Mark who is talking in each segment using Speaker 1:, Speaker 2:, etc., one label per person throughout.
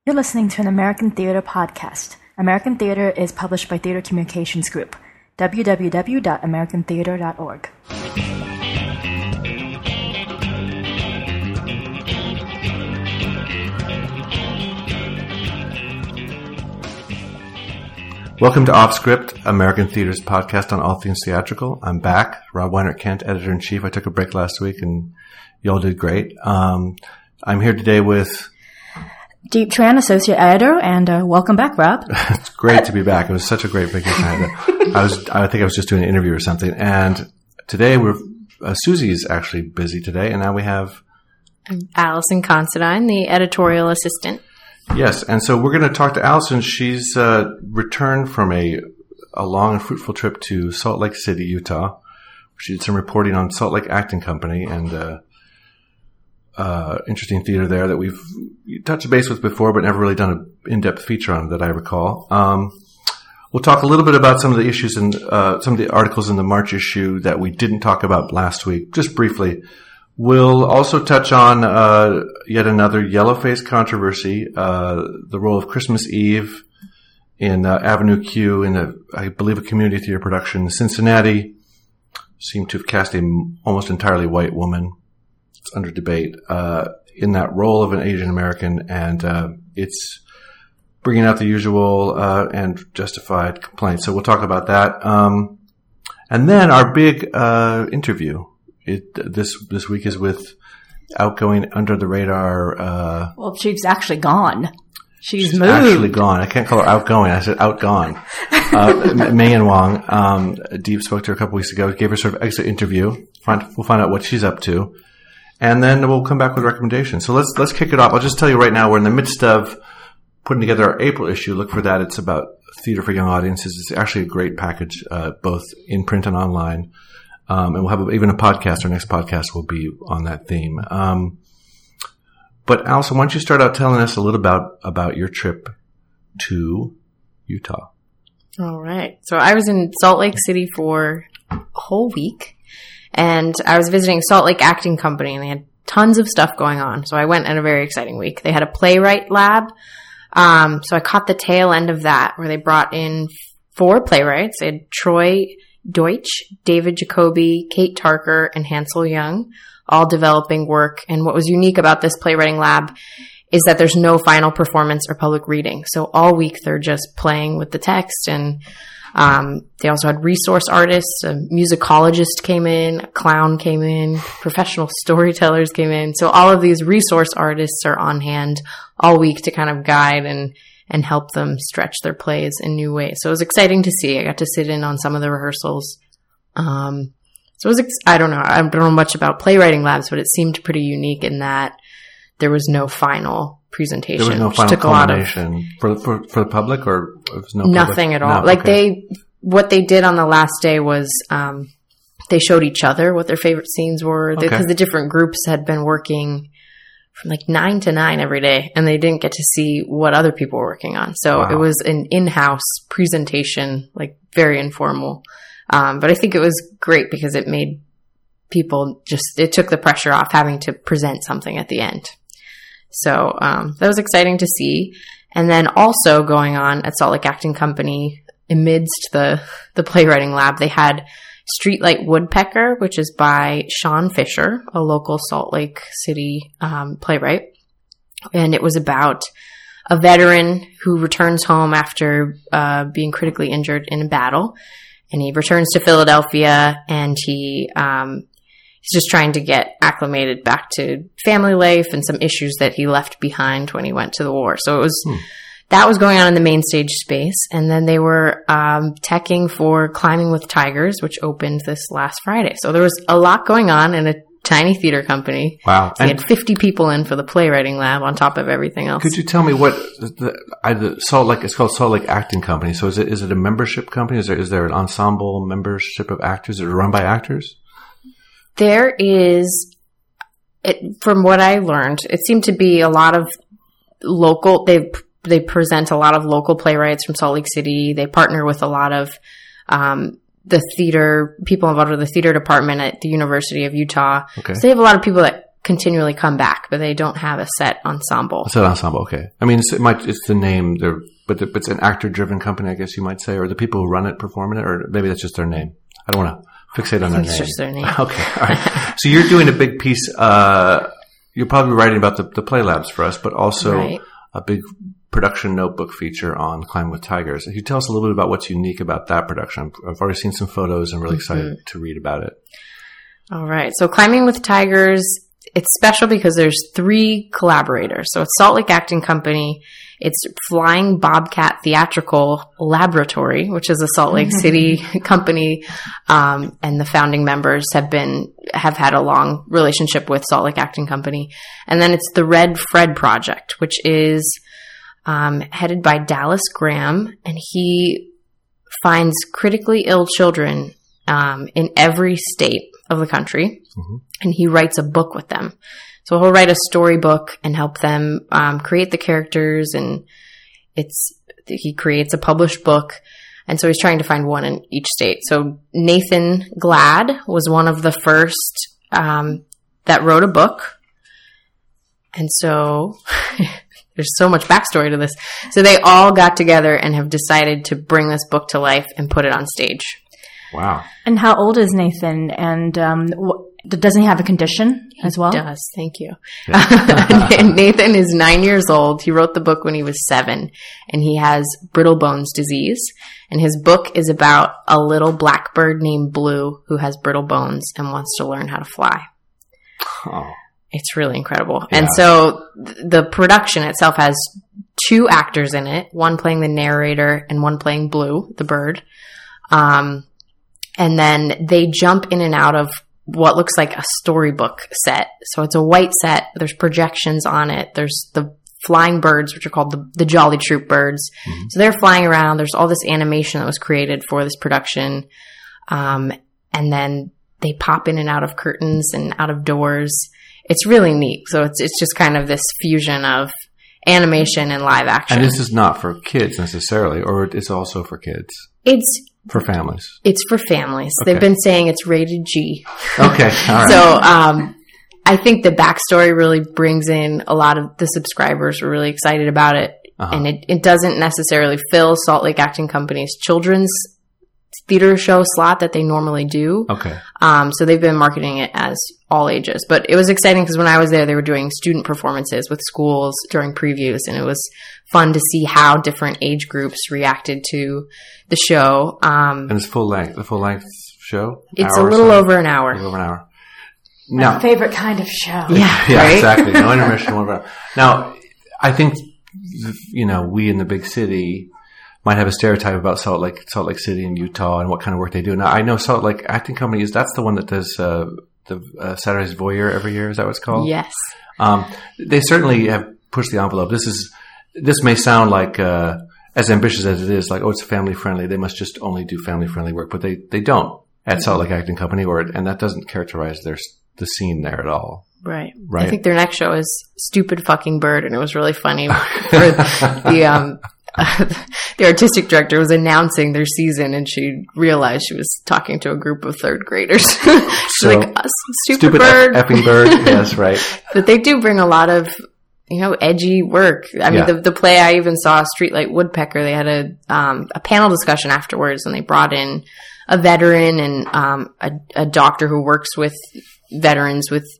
Speaker 1: You're listening to an American Theater podcast. American Theater is published by Theater Communications Group. www.americantheater.org.
Speaker 2: Welcome to Off Script, American Theater's podcast on all things theatrical. I'm back. Rob Weinert-Kent, Editor-in-Chief. I took a break last week and y'all did great. I'm here today with
Speaker 1: Deep Tran, Associate Editor, and welcome back, Rob.
Speaker 2: It's great to be back. It was such a great vacation. I think I was just doing an interview or something. And today Susie's actually busy today, and now we have
Speaker 3: Allison Considine, the editorial assistant.
Speaker 2: Yes, and so we're going to talk to Allison. She's returned from a long and fruitful trip to Salt Lake City, Utah. She did some reporting on Salt Lake Acting Company and interesting theater there that we've touched base with before, but never really done an in-depth feature on that I recall. We'll talk a little bit about some of the issues and some of the articles in the March issue that we didn't talk about last week, just briefly. We'll also touch on yet another Yellowface controversy, the role of Christmas Eve in Avenue Q in, I believe, a community theater production in Cincinnati. Seemed to have cast an almost entirely white woman. It's under debate in that role of an Asian American, and it's bringing out the usual and justified complaints. So we'll talk about that. And then our big interview. This week is with outgoing under the radar.
Speaker 1: Well, she's actually gone. She's moved.
Speaker 2: Actually gone. I can't call her outgoing. I said outgone. Megan Wong. Deep spoke to her a couple weeks ago. Gave her sort of exit interview. We'll find out what she's up to, and then we'll come back with recommendations. So let's kick it off. I'll just tell you right now, we're in the midst of putting together our April issue. Look for that. It's about theater for young audiences. It's actually a great package, both in print and online. And we'll have even a podcast. Our next podcast will be on that theme. But Allison, why don't you start out telling us a little about your trip to Utah?
Speaker 3: All right. So I was in Salt Lake City for a whole week, and I was visiting Salt Lake Acting Company, and they had tons of stuff going on. So I went on a very exciting week. They had a playwright lab. So I caught the tail end of that, where they brought in 4 playwrights. They had Troy Deutsch, David Jacoby, Kate Tarker, and Hansel Young, all developing work. And what was unique about this playwriting lab is that there's no final performance or public reading. So all week they're just playing with the text. And they also had resource artists, a musicologist came in, a clown came in, professional storytellers came in. So all of these resource artists are on hand all week to kind of guide and help them stretch their plays in new ways. So it was exciting to see. I got to sit in on some of the rehearsals. So it was, I don't know much about playwriting labs, but it seemed pretty unique in that there was no final presentation.
Speaker 2: There was no final culmination for the public, or it was no
Speaker 3: nothing
Speaker 2: public?
Speaker 3: at all.
Speaker 2: No,
Speaker 3: like
Speaker 2: okay.
Speaker 3: What they did on the last day was, they showed each other what their favorite scenes were, because the different groups had been working from like 9 to 9 every day, and they didn't get to see what other people were working on. So It was an in-house presentation, like very informal. But I think it was great because it made people it took the pressure off having to present something at the end. So that was exciting to see. And then also going on at Salt Lake Acting Company, amidst the playwriting lab, they had Streetlight Woodpecker, which is by Sean Fisher, a local Salt Lake City playwright. And it was about a veteran who returns home after being critically injured in a battle. And he returns to Philadelphia, and he's just trying to get acclimated back to family life and some issues that he left behind when he went to the war. So it was... That was going on in the main stage space. And then they were teching for Climbing with Tigers, which opened this last Friday. So there was a lot going on in a tiny theater company.
Speaker 2: Wow.
Speaker 3: They had 50 people in for the playwriting lab on top of everything else.
Speaker 2: Could you tell me what Salt Lake, it's called Salt Lake Acting Company. So is it a membership company? Is there an ensemble membership of actors? Is it run by actors?
Speaker 3: There is, from what I learned, it seemed to be a lot of local, they present a lot of local playwrights from Salt Lake City. They partner with a lot of the theater, people involved with the theater department at the University of Utah. Okay. So they have a lot of people that continually come back, but they don't have a set ensemble.
Speaker 2: A set ensemble, okay. I mean, it's the name, but it's an actor-driven company, I guess you might say, or the people who run it perform in it, or maybe that's just their name. I don't want to fixate on their name.
Speaker 3: It's just their name.
Speaker 2: Okay, all right. So you're doing a big piece. You're probably writing about the Play Labs for us, but also a big production notebook feature on Climbing with Tigers. Can you tell us a little bit about what's unique about that production? I've already seen some photos and really excited to read about it.
Speaker 3: All right. So Climbing with Tigers, it's special because there's 3 collaborators. So it's Salt Lake Acting Company, it's Flying Bobcat Theatrical Laboratory, which is a Salt Lake City company, and the founding members have had a long relationship with Salt Lake Acting Company. And then it's the Red Fred Project, which is headed by Dallas Graham, and he finds critically ill children in every state of the country, and he writes a book with them. So he'll write a storybook and help them create the characters, and he creates a published book. And so he's trying to find one in each state. So Nathan Glad was one of the first that wrote a book. And so there's so much backstory to this. So they all got together and have decided to bring this book to life and put it on stage.
Speaker 2: Wow.
Speaker 1: And how old is Nathan? And doesn't he have a condition as well?
Speaker 3: He does. Thank you. Yeah. Nathan is 9 years old. He wrote the book when he was 7, and he has brittle bones disease. And his book is about a little blackbird named Blue who has brittle bones and wants to learn how to fly.
Speaker 2: Oh.
Speaker 3: It's really incredible.
Speaker 2: Yeah.
Speaker 3: And so the production itself has 2 actors in it, one playing the narrator and one playing Blue, the bird. And then they jump in and out of what looks like a storybook set. So it's a white set. There's projections on it. There's the flying birds, which are called the Jolly Troop birds. Mm-hmm. So they're flying around. There's all this animation that was created for this production. And then they pop in and out of curtains and out of doors. It's really neat. So it's just kind of this fusion of animation and live action.
Speaker 2: And this is not for kids necessarily, or it's also for kids?
Speaker 3: It's
Speaker 2: for families.
Speaker 3: It's for families.
Speaker 2: Okay.
Speaker 3: They've been saying it's rated G.
Speaker 2: Okay. All right.
Speaker 3: So I think the backstory really brings in a lot of the subscribers were really excited about it. Uh-huh. And it doesn't necessarily fill Salt Lake Acting Company's children's theater show slot that they normally do.
Speaker 2: Okay.
Speaker 3: So they've been marketing it as all ages. But it was exciting because when I was there, they were doing student performances with schools during previews, and it was fun to see how different age groups reacted to the show.
Speaker 2: And it's the full length show?
Speaker 3: It's a little over an hour.
Speaker 2: A little over an hour.
Speaker 1: My favorite kind of show.
Speaker 3: Yeah,
Speaker 2: yeah,
Speaker 3: right?
Speaker 2: Exactly. No intermission. Now, I think, we in the big city might have a stereotype about Salt Lake City and Utah and what kind of work they do. Now, I know Salt Lake Acting Company that's the one that does the Saturday's Voyeur every year. Is that what it's called?
Speaker 3: Yes.
Speaker 2: They certainly have pushed the envelope. This may sound like as ambitious as it is, like, oh, it's family friendly. They must just only do family friendly work, but they don't at Salt Lake Acting Company, and that doesn't characterize the scene there at all.
Speaker 3: Right. I think their next show is Stupid Fucking Bird, and it was really funny. The artistic director was announcing their season, and she realized she was talking to a group of third graders. She's like, stupid bird.
Speaker 2: Effing bird. Yes, right.
Speaker 3: But they do bring a lot of, edgy work. I mean, the play, I even saw Streetlight Woodpecker. They had a panel discussion afterwards, and they brought in a veteran and a doctor who works with veterans with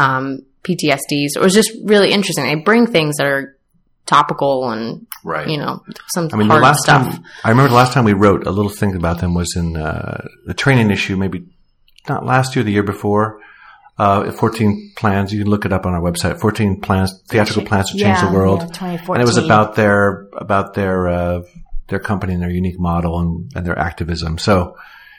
Speaker 3: PTSD. So it was just really interesting. They bring things that are topical and, hard stuff.
Speaker 2: I remember the last time we wrote a little thing about them was in the training issue, maybe not last year, the year before, 14 Plans. You can look it up on our website, 14 Plans, Theatrical Plans to Change the World.
Speaker 1: 2014.
Speaker 2: And it was about their company and their unique model and their activism. So,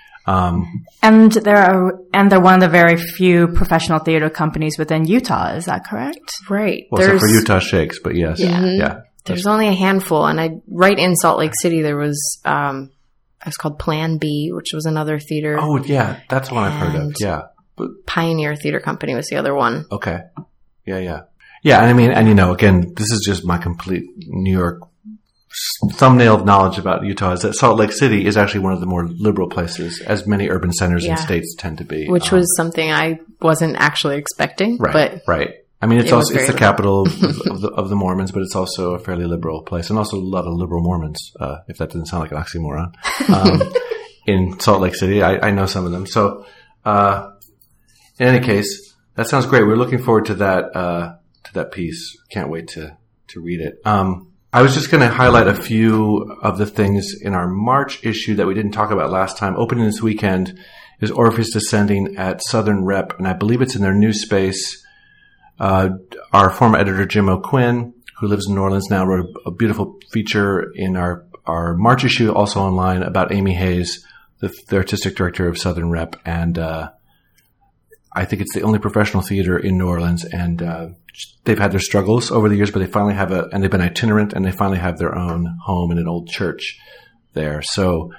Speaker 1: and they're one of the very few professional theater companies within Utah. Is that correct?
Speaker 3: Right.
Speaker 2: Well, except for Utah Shakes, but yes. Yeah.
Speaker 3: There's only a handful. And right in Salt Lake City, there was, it's called Plan B, which was another theater.
Speaker 2: Oh, yeah. That's the one I've heard of. Yeah.
Speaker 3: But Pioneer Theater Company was the other one.
Speaker 2: Okay. Yeah. Yeah. Yeah. And I mean, again, this is just my complete New York thumbnail of knowledge about Utah is that Salt Lake City is actually one of the more liberal places, as many urban centers in states tend to be.
Speaker 3: Which was something I wasn't actually expecting.
Speaker 2: Right, right. I mean, it's the capital of the Mormons, but it's also a fairly liberal place, and also a lot of liberal Mormons, if that doesn't sound like an oxymoron, in Salt Lake City. I know some of them. So, in any case, that sounds great. We're looking forward to that piece. Can't wait to read it. I was just going to highlight a few of the things in our March issue that we didn't talk about last time. Opening this weekend is Orpheus Descending at Southern Rep, and I believe it's in their new space. Our former editor, Jim O'Quinn, who lives in New Orleans now, wrote a beautiful feature in our March issue, also online, about Amy Hayes, the artistic director of Southern Rep, and I think it's the only professional theater in New Orleans, and they've had their struggles over the years, but they finally have and they've been itinerant, and they finally have their own home in an old church there. So,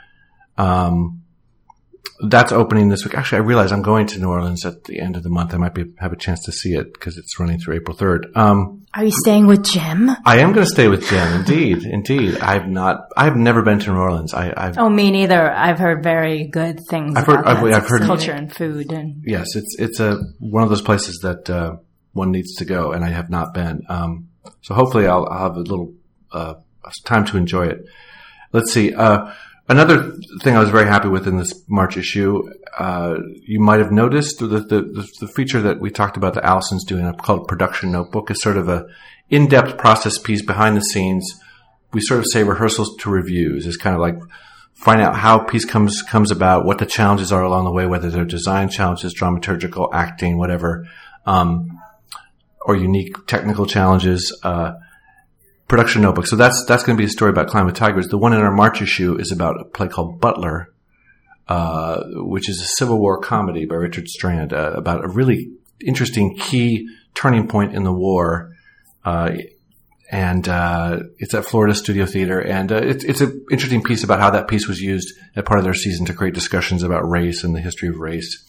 Speaker 2: that's opening this week. Actually, I realize I'm going to New Orleans at the end of the month. I might have a chance to see it because it's running through April 3rd.
Speaker 1: Are you staying with Jim?
Speaker 2: I am going to stay with Jim. Indeed. I've never been to New Orleans.
Speaker 1: Me neither. I've heard very good things about I've heard culture and food. And
Speaker 2: yes, it's one of those places that, one needs to go, and I have not been. So hopefully I'll have a little, time to enjoy it. Let's see. Another thing I was very happy with in this March issue, you might have noticed the feature that we talked about that Allison's doing called Production Notebook is sort of a in-depth process piece behind the scenes. We sort of say rehearsals to reviews. It's kind of like find out how a piece comes about, what the challenges are along the way, whether they're design challenges, dramaturgical, acting, whatever, or unique technical challenges. Production Notebook. So that's going to be a story about Climb with Tigers. The one in our March issue is about a play called Butler, which is a Civil War comedy by Richard Strand, about a really interesting key turning point in the war. And it's at Florida Studio Theater, and it's an interesting piece about how that piece was used as part of their season to create discussions about race and the history of race.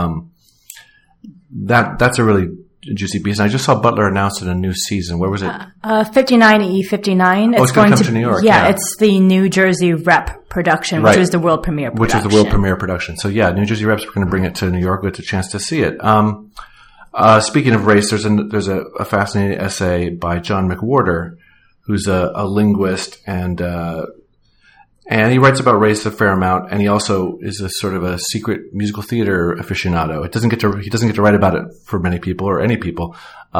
Speaker 2: That's a really juicy piece. And I just saw Butler announced in a new season. Where was it?
Speaker 1: 59E59.
Speaker 2: It's going to come to New York.
Speaker 1: Yeah, it's the New Jersey Rep production, which is the world premiere production. So yeah, New Jersey Rep's going to bring it to New York. We get a chance to see it. Speaking of race, there's a fascinating essay by John McWhorter, who's a linguist, and he writes about race a fair amount, and he also is a sort of a secret musical theater aficionado. He doesn't get to write about it for many people or any people.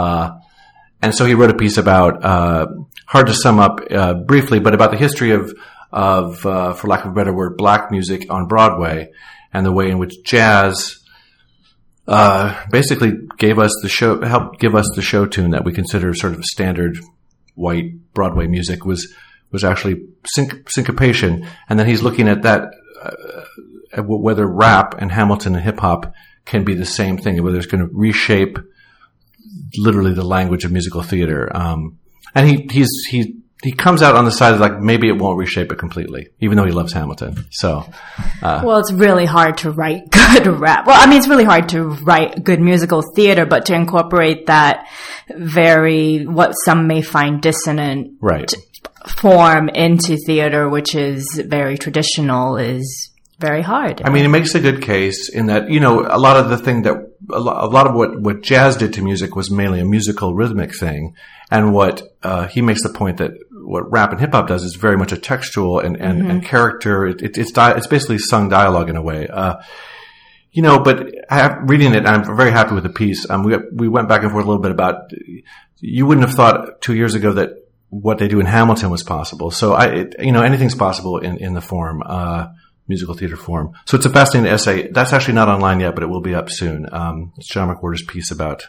Speaker 1: And so he wrote a piece about, hard to sum up, briefly, but about the history of, for lack of a better word, black music on Broadway and the way in which jazz, basically helped give us the show tune that we consider sort of standard white Broadway music was actually syncopation. And then he's looking at that, whether rap and Hamilton and hip hop can be the same thing, whether it's going to reshape literally the language of musical theater. And he comes out on the side of like, maybe it won't reshape it completely, even though he loves Hamilton. So, well, it's really hard to write good rap. Well, I mean, it's really hard to write good musical theater, but to incorporate that what some may find dissonant.
Speaker 2: Right.
Speaker 1: Form into theater, which is very traditional, is very hard.
Speaker 2: I mean, it makes a good case in that, a lot of what jazz did to music was mainly a musical rhythmic thing. And what, he makes the point that what rap and hip hop does is very much a textual and character. It's basically sung dialogue in a way. But reading it, I'm very happy with the piece. We went back and forth a little bit about, you wouldn't have thought 2 years ago that what they do in Hamilton was possible. So anything's possible in the form, musical theater form. So it's a fascinating essay. That's actually not online yet, but it will be up soon. It's John McWhorter's piece about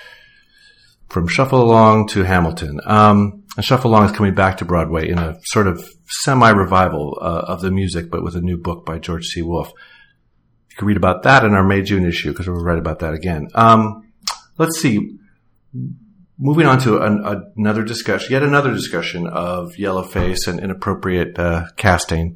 Speaker 2: from Shuffle Along to Hamilton. And Shuffle Along is coming back to Broadway in a sort of semi-revival, of the music, but with a new book by George C. Wolfe. You can read about that in our May-June issue because we'll write about that again. Let's see. Moving on to another discussion of yellowface and inappropriate casting.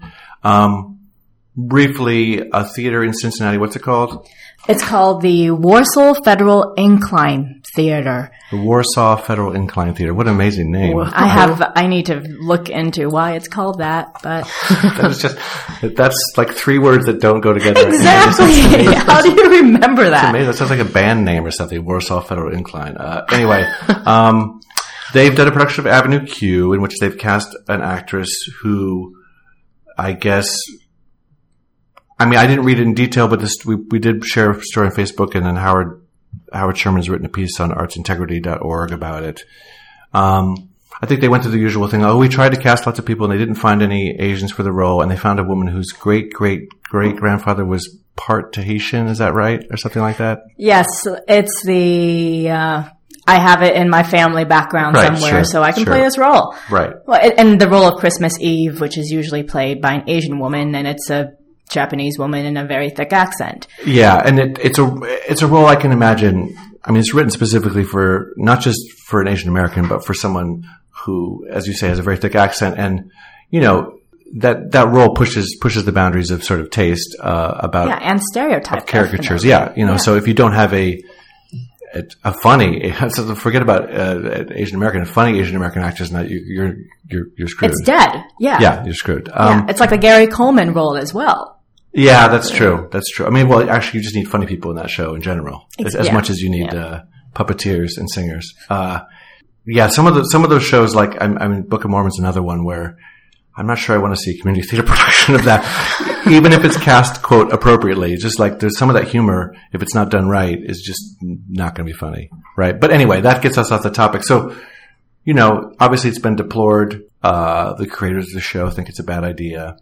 Speaker 2: Briefly, a theater in Cincinnati. What's it called?
Speaker 1: It's called the Warsaw Federal Incline
Speaker 3: Theater.
Speaker 2: The Warsaw Federal Incline Theater. What an amazing name.
Speaker 3: I need to look into why it's called that, but
Speaker 2: that's like 3 words that don't go together.
Speaker 3: Exactly. How do you remember that?
Speaker 2: It's amazing. That sounds like a band name or something. Warsaw Federal Incline. Anyway, they've done a production of Avenue Q in which they've cast an actress who, I guess, I didn't read it in detail, but we did share a story on Facebook, and then Howard Sherman's written a piece on artsintegrity.org about it. I think they went through the usual thing. We tried to cast lots of people and they didn't find any Asians for the role, and they found a woman whose great-great-great-grandfather was part Tahitian. Is that right? Or something like that?
Speaker 3: Yes. It's I have it in my family background somewhere, so I can play this role.
Speaker 2: Right.
Speaker 3: Well, and the role of Christmas Eve, which is usually played by an Asian woman, and it's a Japanese woman in a very thick accent.
Speaker 2: Yeah, and it's a role I can imagine. It's written specifically for not just for an Asian American, but for someone who, as you say, has a very thick accent, and that role pushes the boundaries of sort of taste about
Speaker 3: and stereotype
Speaker 2: of caricatures. So if you don't have a funny, forget about Asian American, a funny Asian American actress, you're screwed.
Speaker 3: It's dead. Yeah.
Speaker 2: Yeah, you're screwed.
Speaker 3: It's like the Gary Coleman role as well.
Speaker 2: Yeah, that's true. That's true. Actually, you just need funny people in that show in general, as much as you need puppeteers and singers. Some of those shows, like Book of Mormon's another one where I'm not sure I want to see a community theater production of that, even if it's cast, quote, appropriately. Just like there's some of that humor, if it's not done right, is just not going to be funny, right? But anyway, that gets us off the topic. So, obviously it's been deplored. The creators of the show think it's a bad idea.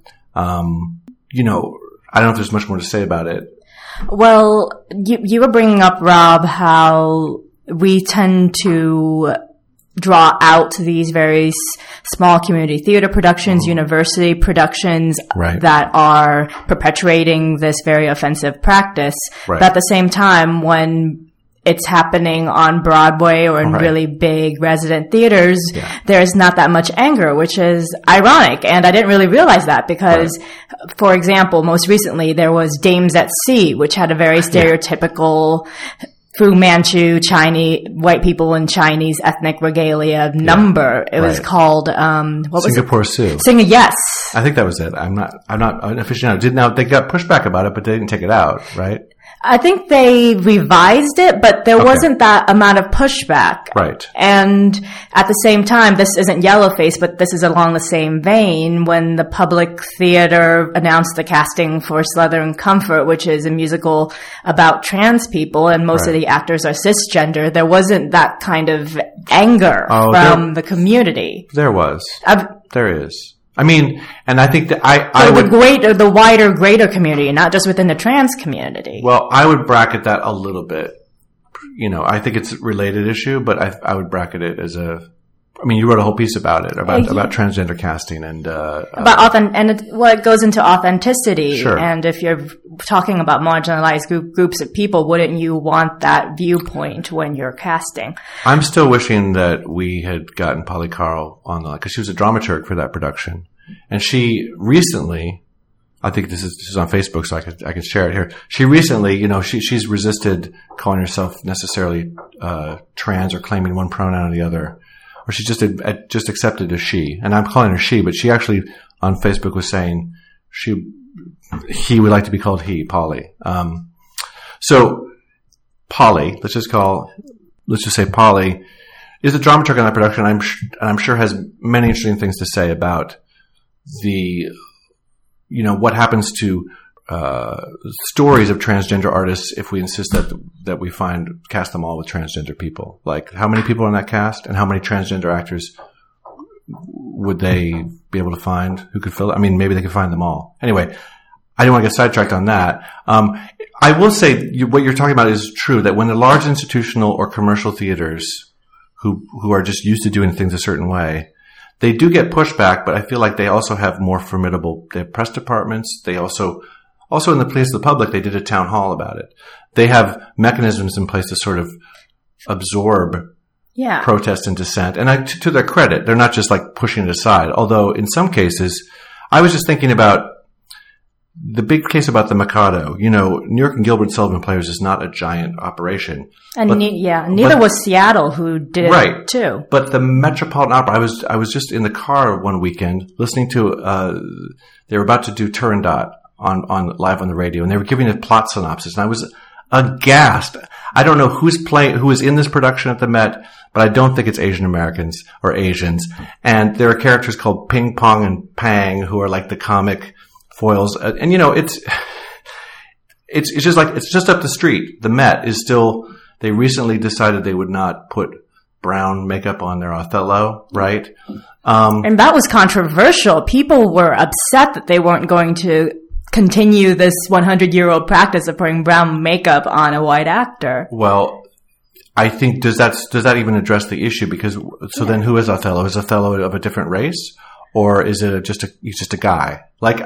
Speaker 2: I don't know if there's much more to say about it.
Speaker 3: Well, you were bringing up, Rob, how we tend to draw out these very small community theater productions, university productions that are perpetuating this very offensive practice. Right. But at the same time, when it's happening on Broadway or in really big resident theaters, there's not that much anger, which is ironic. And I didn't really realize that because, for example, most recently there was Dames at Sea, which had a very stereotypical Fu Manchu, Chinese, white people in Chinese ethnic regalia number. It was called, what was
Speaker 2: Singapore
Speaker 3: it?
Speaker 2: Sioux.
Speaker 3: Yes.
Speaker 2: I think that was it. I'm not an aficionado. Now, they got pushback about it, but they didn't take it out, right?
Speaker 3: I think they revised it, but there wasn't that amount of pushback.
Speaker 2: Right.
Speaker 3: And at the same time, this isn't Yellowface, but this is along the same vein. When the Public Theater announced the casting for Southern Comfort, which is a musical about trans people, and most of the actors are cisgender, there wasn't that kind of anger from the community.
Speaker 2: There was. There is. And I think that
Speaker 3: the wider, greater community, not just within the trans community.
Speaker 2: Well, I would bracket that a little bit. I think it's a related issue, but I would bracket it as you wrote a whole piece about it, about transgender casting and
Speaker 3: it goes into authenticity.
Speaker 2: Sure.
Speaker 3: And if you're talking about marginalized groups of people, wouldn't you want that viewpoint when you're casting?
Speaker 2: I'm still wishing that we had gotten Polly Carl on because she was a dramaturg for that production, and she recently, I think this is on Facebook, so I could share it here. She recently, she's resisted calling herself necessarily trans or claiming one pronoun or the other. Or she just accepted a she, and I'm calling her she, but she actually on Facebook was saying he would like to be called he, Polly. So Polly, let's just say Polly is a dramaturg on that production. I'm sure has many interesting things to say about what happens to stories of transgender artists if we insist that we cast them all with transgender people. Like, how many people are in that cast, and how many transgender actors would they be able to find who could fill it? Maybe they could find them all. Anyway, I didn't want to get sidetracked on that. I will say what you're talking about is true, that when the large institutional or commercial theaters who are just used to doing things a certain way, they do get pushback, but I feel like they also have more formidable, they have press departments. They also in the place of the public, they did a town hall about it. They have mechanisms in place to sort of absorb protest and dissent. And to their credit, they're not just like pushing it aside. Although in some cases, I was just thinking about, the big case about the Mikado, New York and Gilbert Sullivan Players is not a giant operation.
Speaker 3: And neither was Seattle, who did it too.
Speaker 2: But the Metropolitan Opera, I was just in the car one weekend listening to, they were about to do Turandot on live on the radio, and they were giving a plot synopsis, and I was aghast. I don't know who is in this production at the Met, but I don't think it's Asian Americans or Asians. And there are characters called Ping Pong and Pang who are like the comic foils. And it's just like, it's just up the street. The Met is still, they recently decided they would not put brown makeup on their Othello, right?
Speaker 3: And that was controversial. People were upset that they weren't going to continue this 100-year-old practice of putting brown makeup on a white actor.
Speaker 2: Well, I think, does that even address the issue? Because, then who is Othello? Is Othello of a different race? Or is it he's just a guy? Like,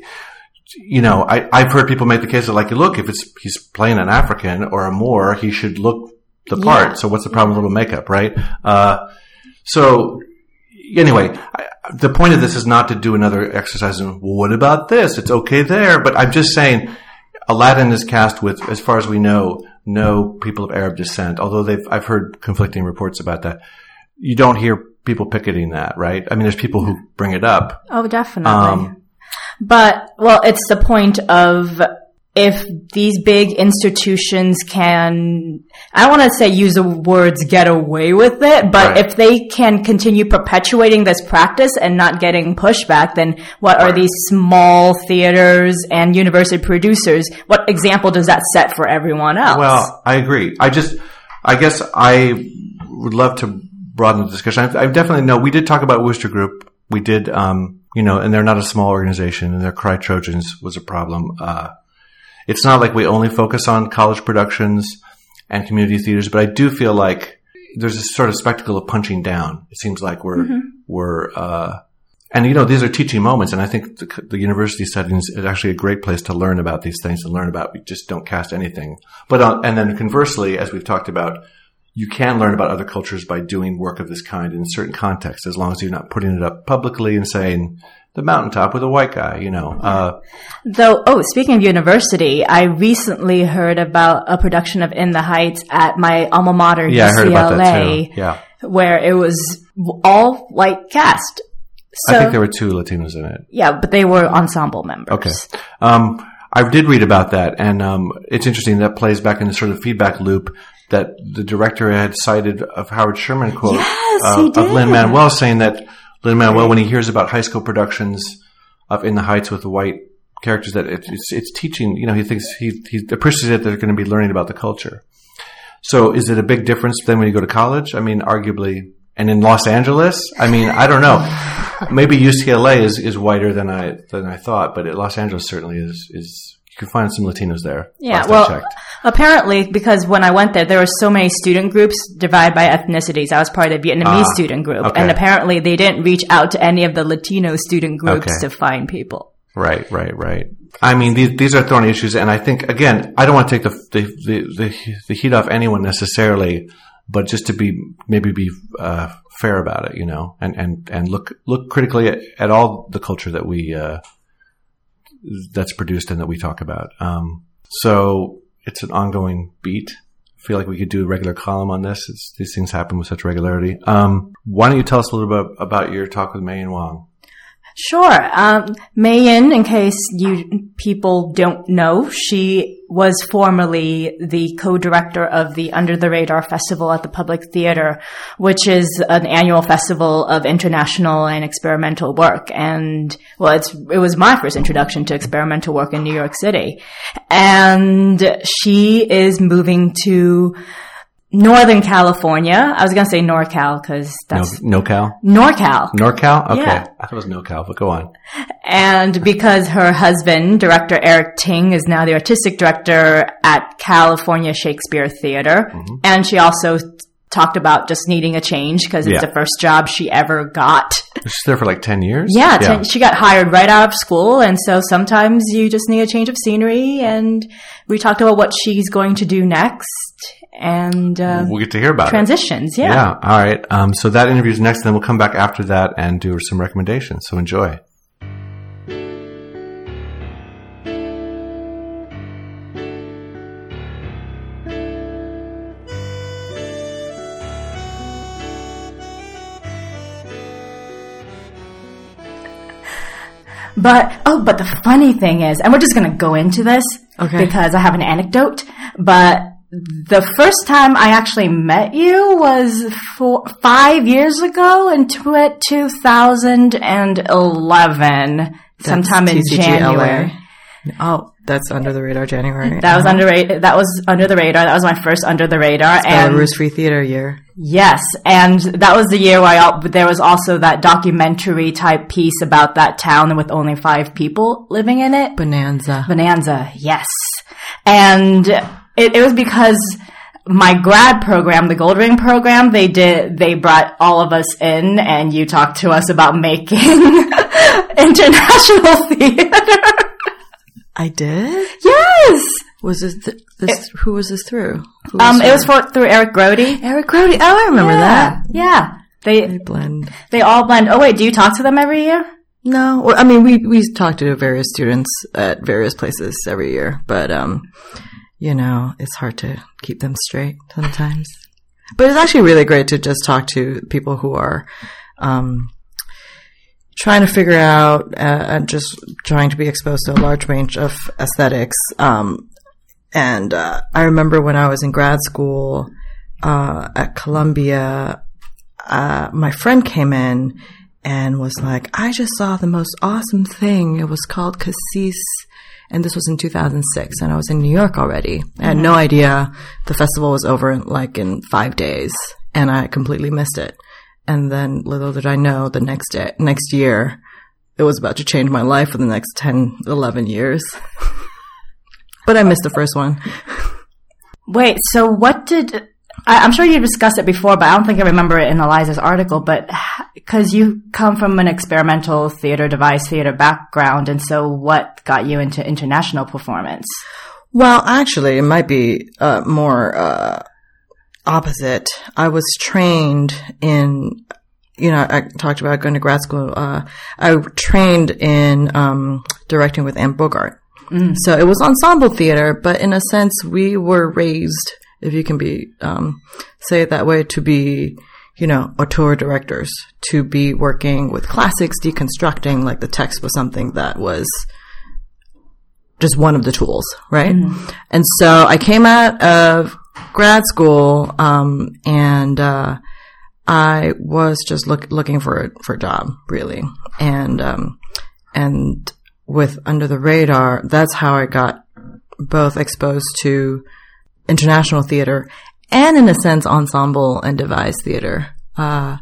Speaker 2: I've heard people make the case that, like, look, if he's playing an African or a Moor, he should look the part. Yeah. So what's the problem with a little makeup, right? So anyway, the point of this is not to do another exercise in, well, what about this? It's okay there. But I'm just saying, Aladdin is cast with, as far as we know, no people of Arab descent, although I've heard conflicting reports about that. You don't hear people picketing that, right? I mean, there's people who bring it up.
Speaker 3: Oh, definitely. But, it's the point of, if these big institutions can, I don't want to say use the words get away with it, but if they can continue perpetuating this practice and not getting pushback, then what are these small theaters and university producers? What example does that set for everyone else?
Speaker 2: Well, I agree. I guess I would love to broaden the discussion. I definitely know, we did talk about Wooster Group. We did, and they're not a small organization, and their Cry Trojans was a problem. It's not like we only focus on college productions and community theaters, but I do feel like there's a sort of spectacle of punching down. It seems like and these are teaching moments, and I think the university settings is actually a great place to learn about these things and learn about, we just don't cast anything. But, and then conversely, as we've talked about, you can learn about other cultures by doing work of this kind in certain contexts, as long as you're not putting it up publicly and saying, the mountaintop with a white guy,
Speaker 3: Speaking of university, I recently heard about a production of In the Heights at my alma mater, UCLA.
Speaker 2: I heard about that too. Yeah.
Speaker 3: Where it was all white cast. So,
Speaker 2: I think there were 2 Latinos in it.
Speaker 3: Yeah, but they were ensemble members.
Speaker 2: Okay. I did read about that, and it's interesting. That plays back in the sort of feedback loop that the director had cited of Howard Sherman quote
Speaker 3: he did.
Speaker 2: Of Lin-Manuel, saying that Lin-Manuel, when he hears about high school productions of In the Heights with the white characters, that it's teaching, he thinks he appreciates it that they're going to be learning about the culture. So is it a big difference then when you go to college? I mean, arguably, and in Los Angeles, I mean, I don't know. Maybe UCLA is whiter than I thought, but Los Angeles certainly is. You can find some Latinos there.
Speaker 3: Yeah, well, apparently, because when I went there were so many student groups divided by ethnicities. I was part of the Vietnamese student group, and apparently they didn't reach out to any of the Latino student groups to find people.
Speaker 2: Right. I mean, these are thorny issues, and I think, again, I don't want to take the heat off anyone necessarily, but just to be fair about it, and look critically at all the culture that we that's produced and that we talk about. So it's an ongoing beat. I feel like we could do a regular column on this. These things happen with such regularity. Why don't you tell us a little bit about your talk with Mei Yin Wang?
Speaker 3: Sure. Mei Yin, in case people don't know, she was formerly the co-director of the Under the Radar Festival at the Public Theater, which is an annual festival of international and experimental work. And, it was my first introduction to experimental work in New York City. And she is moving to Northern California. I was going to say NorCal because that's...
Speaker 2: NorCal?
Speaker 3: NorCal.
Speaker 2: NorCal? Okay.
Speaker 3: Yeah.
Speaker 2: I thought it was NorCal, but go on.
Speaker 3: And because her husband, director Eric Ting, is now the artistic director at California Shakespeare Theater. Mm-hmm. And she also talked about just needing a change because it's the first job she ever got.
Speaker 2: She's there for like 10 years?
Speaker 3: Yeah. She got hired right out of school. And so sometimes you just need a change of scenery. And we talked about what she's going to do next. And
Speaker 2: we'll get to hear about
Speaker 3: transitions.
Speaker 2: Yeah. Yeah. All right. So that interview is next, and then we'll come back after that and do some recommendations. So enjoy.
Speaker 4: But the funny thing is, and we're just going to go into this because I have an anecdote, but the first time I actually met you was 5 years ago in 2011, sometime in January.
Speaker 5: Oh, that's Under the Radar January.
Speaker 4: That was Under the Radar. That was my first Under the Radar.
Speaker 5: Belarus Free Theater year.
Speaker 4: Yes, and that was the year where there was also that documentary type piece about that town with only 5 people living in it.
Speaker 5: Bonanza,
Speaker 4: yes. And it was because my grad program, the Gold Ring program, they brought all of us in and you talked to us about making international theater.
Speaker 5: I did?
Speaker 4: Yes!
Speaker 5: Was this who was this through?
Speaker 4: It was through Eric Grody.
Speaker 5: Eric Grody. Oh, I remember that.
Speaker 4: Yeah.
Speaker 5: They blend.
Speaker 4: They all blend. Oh wait, do you talk to them every year?
Speaker 5: No. Well, I mean, we talk to various students at various places every year, but it's hard to keep them straight sometimes. But it's actually really great to just talk to people who are trying to figure out and just trying to be exposed to a large range of aesthetics. And I remember when I was in grad school at Columbia, my friend came in and was like, I just saw the most awesome thing. It was called Cassis. And this was in 2006, and I was in New York already. I had no idea the festival was over in 5 days, and I completely missed it. And then little did I know the next year, it was about to change my life for the next 10, 11 years. But I missed the first one.
Speaker 4: Wait, so I'm sure you discussed it before, but I don't think I remember it in Eliza's article, but because you come from an experimental theater, devised theater background, and so what got you into international performance?
Speaker 5: Well, actually, it might be more opposite. I was trained in, I talked about going to grad school. I trained in directing with Anne Bogart. So it was ensemble theater, but in a sense, we were raised, if you can be say it that way, to be, auteur directors, to be working with classics, deconstructing, like the text was something that was just one of the tools, right? And so I came out of grad school, and I was just looking for a job, really. And with Under the Radar, that's how I got both exposed to international theater and, in a sense, ensemble and devised theater. I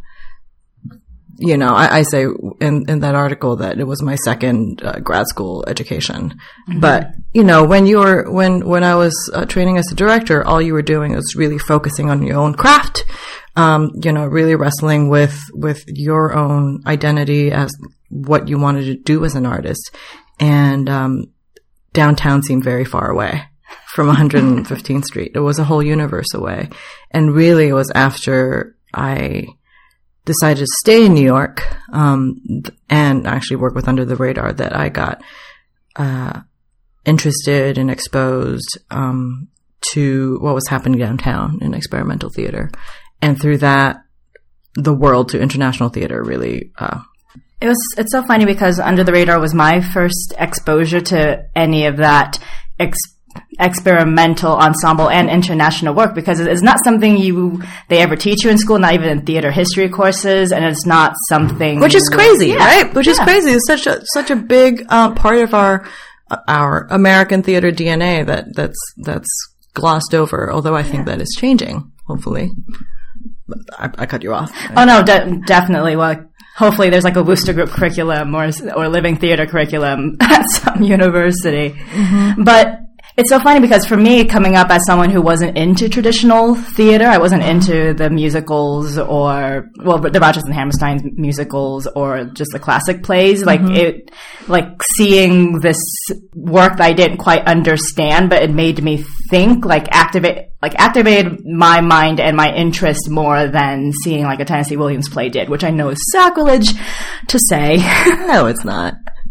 Speaker 5: say in that article that it was my second grad school education. But, when I was training as a director, all you were doing was really focusing on your own craft, really wrestling with your own identity as what you wanted to do as an artist. And downtown seemed very far away from 115th Street. It was a whole universe away. And really it was after I decided to stay in New York and actually work with Under the Radar that I got interested and exposed to what was happening downtown in experimental theater. And through that, the world to international theater really
Speaker 4: it's so funny because Under the Radar was my first exposure to any of that experimental ensemble and international work, because it's not something they ever teach you in school, not even in theater history courses, and it's not something
Speaker 5: which is crazy, right? Which is crazy. It's such a big part of our American theater DNA that's glossed over. Although I think that is changing, hopefully. I cut you off.
Speaker 4: Oh no, definitely. Well, hopefully there's like a Wooster Group curriculum or living theater curriculum at some university. But it's so funny because for me, coming up as someone who wasn't into traditional theater, I wasn't into the musicals the Rodgers and Hammerstein musicals or just the classic plays. Like seeing this work that I didn't quite understand, but it made me think, activated my mind and my interest more than seeing like a Tennessee Williams play did, which I know is sacrilege to say.
Speaker 5: No, it's not.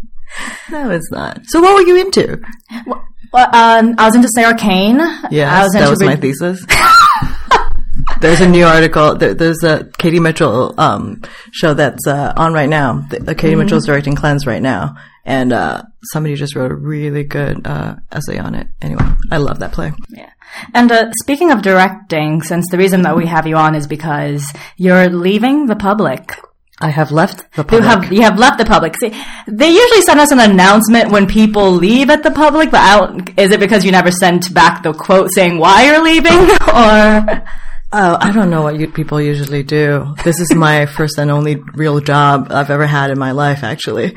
Speaker 5: So what were you into?
Speaker 4: Well, I was into Sarah Kane.
Speaker 5: Yeah, that was my thesis. There's a new article. There's a Katie Mitchell show that's on right now. Katie Mitchell's directing Cleanse right now. And somebody just wrote a really good essay on it. Anyway, I love that play.
Speaker 4: Yeah. And speaking of directing, since the reason that we have you on is because you're leaving the public.
Speaker 5: I have left the public.
Speaker 4: You have left the public. See, they usually send us an announcement when people leave at the public, but is it because you never sent back the quote saying why you're leaving, or?
Speaker 5: Oh, I don't know what people usually do. This is my first and only real job I've ever had in my life, actually.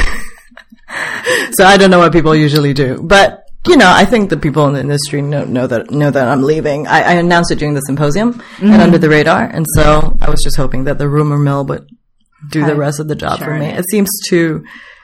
Speaker 5: So I don't know what people usually do, but I think the people in the industry know that I'm leaving. I announced it during the symposium and Under the Radar, and so I was just hoping that the rumor mill would do the rest of the job for me. It seems too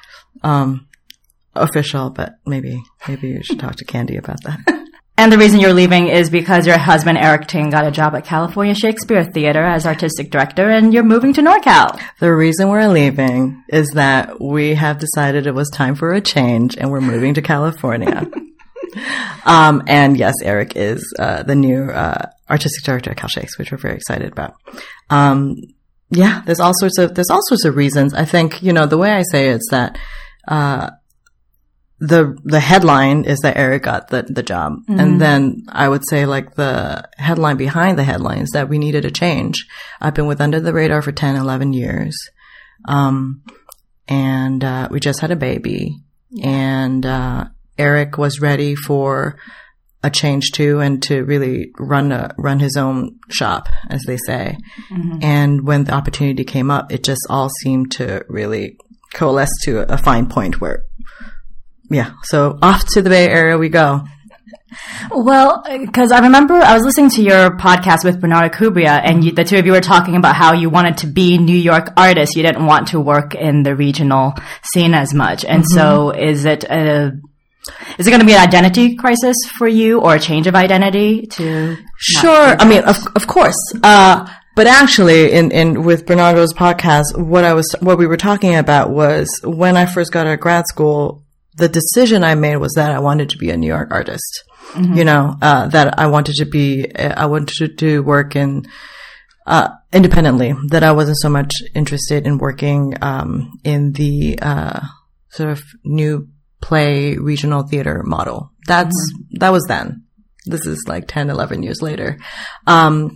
Speaker 5: official, but maybe you should talk to Candy about that.
Speaker 4: And the reason you're leaving is because your husband Eric Ting got a job at California Shakespeare Theater as artistic director, and you're moving to NorCal.
Speaker 5: The reason we're leaving is that we have decided it was time for a change, and we're moving to California. And yes, Eric is the new artistic director at Cal Shakes, which we're very excited about. Yeah, there's all sorts of reasons. I think, the way I say it is that, the headline is that Eric got the job. Mm-hmm. And then I would say like the headline behind the headline is that we needed a change. I've been with Under the Radar for 10, 11 years. And we just had a baby, and, Eric was ready for a change too, and to really run his own shop, as they say. Mm-hmm. And when the opportunity came up, it just all seemed to really coalesce to a fine point where, so off to the Bay Area we go.
Speaker 4: Well, because I remember I was listening to your podcast with Bernardo Cubria, and the two of you were talking about how you wanted to be New York artists. You didn't want to work in the regional scene as much. And so is it going to be an identity crisis for you, or a change of identity to?
Speaker 5: Sure. I mean, of course. But actually in with Bernardo's podcast, what we were talking about was when I first got out of grad school, the decision I made was that I wanted to be a New York artist. Mm-hmm. That I wanted to do work independently, that I wasn't so much interested in working, in the, sort of new play regional theater model. That was then. This is like 10, 11 years later. But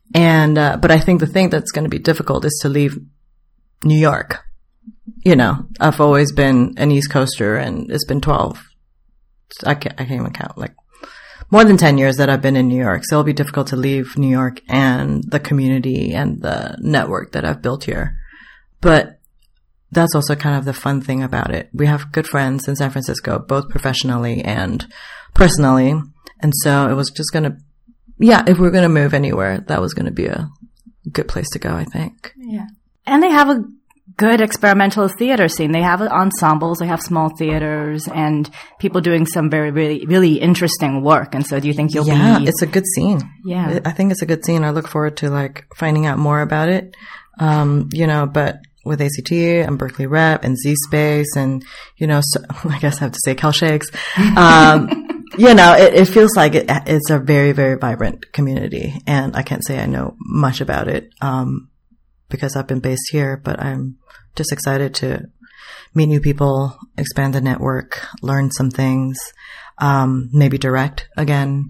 Speaker 5: I think the thing that's going to be difficult is to leave New York. I've always been an East Coaster, and it's been 12. I can't even count, like more than 10 years that I've been in New York. So it'll be difficult to leave New York and the community and the network that I've built here. But that's also kind of the fun thing about it. We have good friends in San Francisco, both professionally and personally. And so it was just if we're going to move anywhere, that was going to be a good place to go, I think.
Speaker 4: Yeah. And they have a good experimental theater scene. They have ensembles, they have small theaters, and people doing some very, really, really interesting work. And so do you think you'll be...
Speaker 5: Yeah, it's a good scene.
Speaker 4: Yeah.
Speaker 5: I think it's a good scene. I look forward to finding out more about it. But with ACT and Berkeley Rep and Z Space and, so I guess I have to say Cal Shakes. It feels like it's a very, very vibrant community, and I can't say I know much about it, because I've been based here, but I'm just excited to meet new people, expand the network, learn some things, maybe direct again,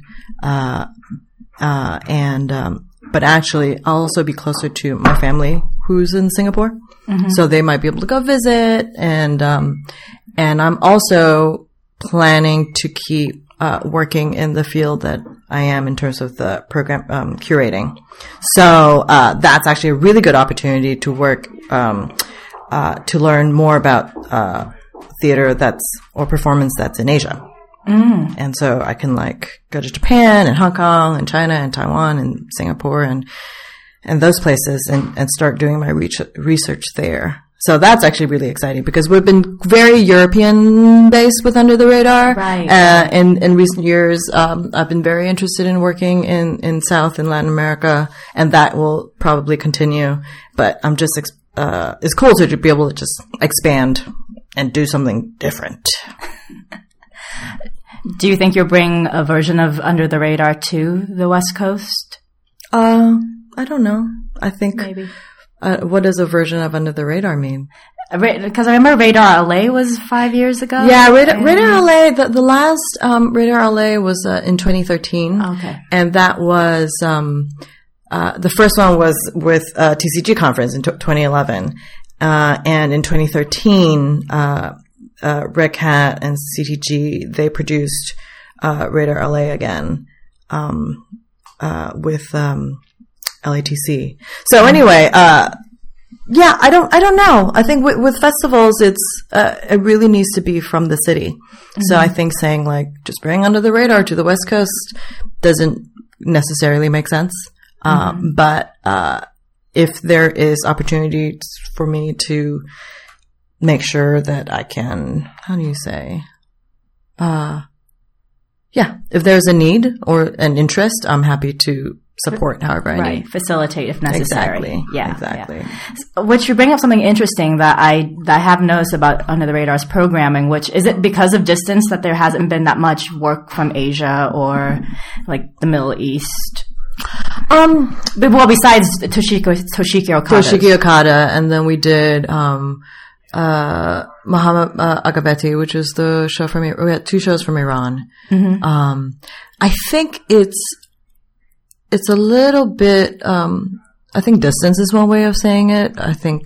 Speaker 5: but actually I'll also be closer to my family who's in Singapore. Mm-hmm. So they might be able to go visit, and I'm also planning to keep working in the field that I am in terms of the program curating. So that's actually a really good opportunity to work to learn more about theater or performance that's in Asia. Mm. And so I can go to Japan and Hong Kong and China and Taiwan and Singapore and those places and start doing my research there. So that's actually really exciting because we've been very European based with Under the Radar.
Speaker 4: Right.
Speaker 5: In recent years, I've been very interested in working in South and Latin America, and that will probably continue. But I'm just, it's cool to be able to just expand and do something different.
Speaker 4: Do you think you'll bring a version of Under the Radar to the West Coast?
Speaker 5: I don't know. I think
Speaker 4: maybe.
Speaker 5: What does a version of Under the Radar mean?
Speaker 4: Because I remember Radar LA was 5 years ago.
Speaker 5: Yeah, Radar LA. The last Radar LA was in 2013.
Speaker 4: Okay,
Speaker 5: and that was the first one was with TCG conference in 2011, and in 2013, Red Cat and CTG they produced Radar LA again with LATC. So anyway, yeah, I don't know. I think with festivals, it really needs to be from the city. Mm-hmm. So I think saying like just bring Under the Radar to the West Coast doesn't necessarily make sense. Mm-hmm. But if there is opportunity for me to make sure that I can, how do you say? Yeah, if there's a need or an interest, I'm happy to support however I need.
Speaker 4: Facilitate if necessary.
Speaker 5: Exactly.
Speaker 4: Yeah.
Speaker 5: Exactly.
Speaker 4: Yeah. Which you bring up something interesting that I have noticed about Under the Radar's programming, which is it because of distance that there hasn't been that much work from Asia or like the Middle East? Well, besides Toshiki Okada.
Speaker 5: Toshiki Okada, and then we did Mohammed Agabeti, which is the show from we had 2 shows from Iran. Mm-hmm. I think it's a little bit, I think distance is one way of saying it. I think,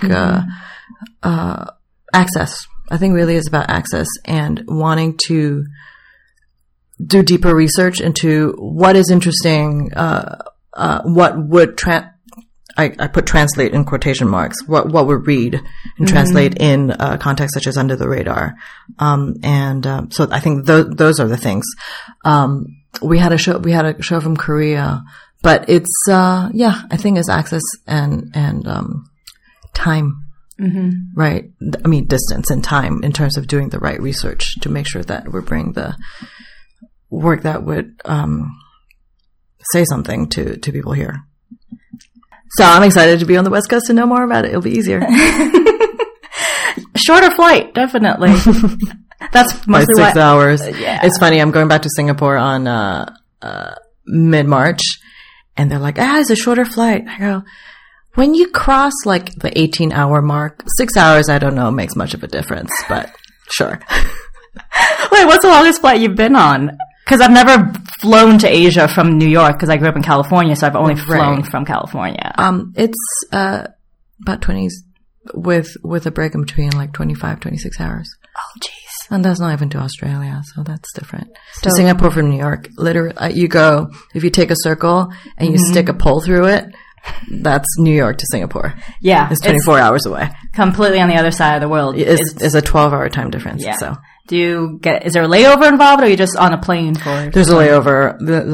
Speaker 5: access. I think really is about access and wanting to do deeper research into what is interesting, what would I put translate in quotation marks, what would read and translate in context such as Under the Radar. So I think those are the things. We had a show from Korea, but it's, I think it's access and time. Mm-hmm. Right. I mean, distance and time in terms of doing the right research to make sure that we're bringing the work that would, say something to people here. So I'm excited to be on the West Coast to know more about it. It'll be easier.
Speaker 4: Shorter flight, definitely. That's mostly
Speaker 5: like 6 hours. Yeah. It's funny. I'm going back to Singapore on mid-March, and they're like, it's a shorter flight. I go, when you cross like the 18-hour mark, 6 hours, I don't know, makes much of a difference, but sure.
Speaker 4: Wait, what's the longest flight you've been on? Because I've never flown to Asia from New York because I grew up in California, so I've only flown from California.
Speaker 5: It's about 20 with a break in between, like 25, 26 hours.
Speaker 4: Oh, jeez.
Speaker 5: And that's not even to Australia, so that's different. To Singapore from New York, literally, you go, if you take a circle and you stick a pole through it, that's New York to Singapore.
Speaker 4: Yeah.
Speaker 5: It's 24 hours away.
Speaker 4: Completely on the other side of the world.
Speaker 5: It's a 12-hour time difference,
Speaker 4: yeah.
Speaker 5: So.
Speaker 4: Is there a layover involved, or are you just on a plane for?
Speaker 5: There's a layover. There's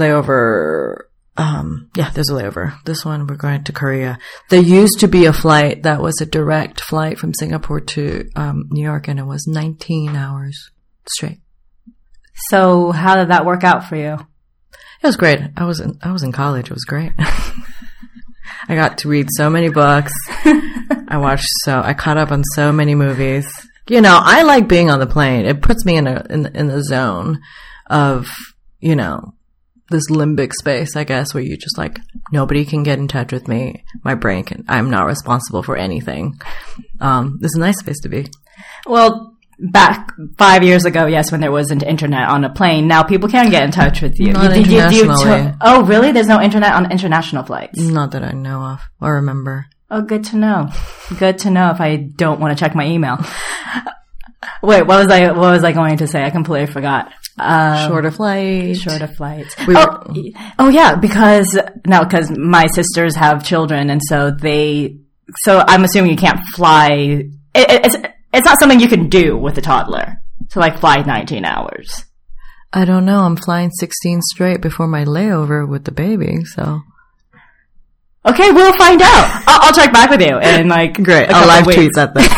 Speaker 5: a layover. This one, we're going to Korea. There used to be a flight that was a direct flight from Singapore to New York, and it was 19 hours straight.
Speaker 4: So how did that work out for you?
Speaker 5: It was great. I was in college. It was great. I got to read so many books. I caught up on so many movies. You know, I like being on the plane. It puts me in the zone of, you know, this limbic space, I guess, where you just like, nobody can get in touch with me. My brain I'm not responsible for anything. This is a nice space to be.
Speaker 4: Well, back 5 years ago, yes, when there wasn't internet on a plane, now people can get in touch with you.
Speaker 5: Not internationally.
Speaker 4: Oh, really? There's no internet on international flights?
Speaker 5: Not that I know of or remember.
Speaker 4: Oh, good to know. Good to know if I don't want to check my email. Wait, what was I going to say? I completely forgot.
Speaker 5: Shorter flights.
Speaker 4: Yeah, because my sisters have children, and so I'm assuming you can't fly. It's not something you can do with a toddler to like fly 19 hours.
Speaker 5: I don't know. I'm flying 16 straight before my layover with the baby, so.
Speaker 4: Okay, we'll find out. I'll check back with you and like.
Speaker 5: Great. I'll live tweet that thing.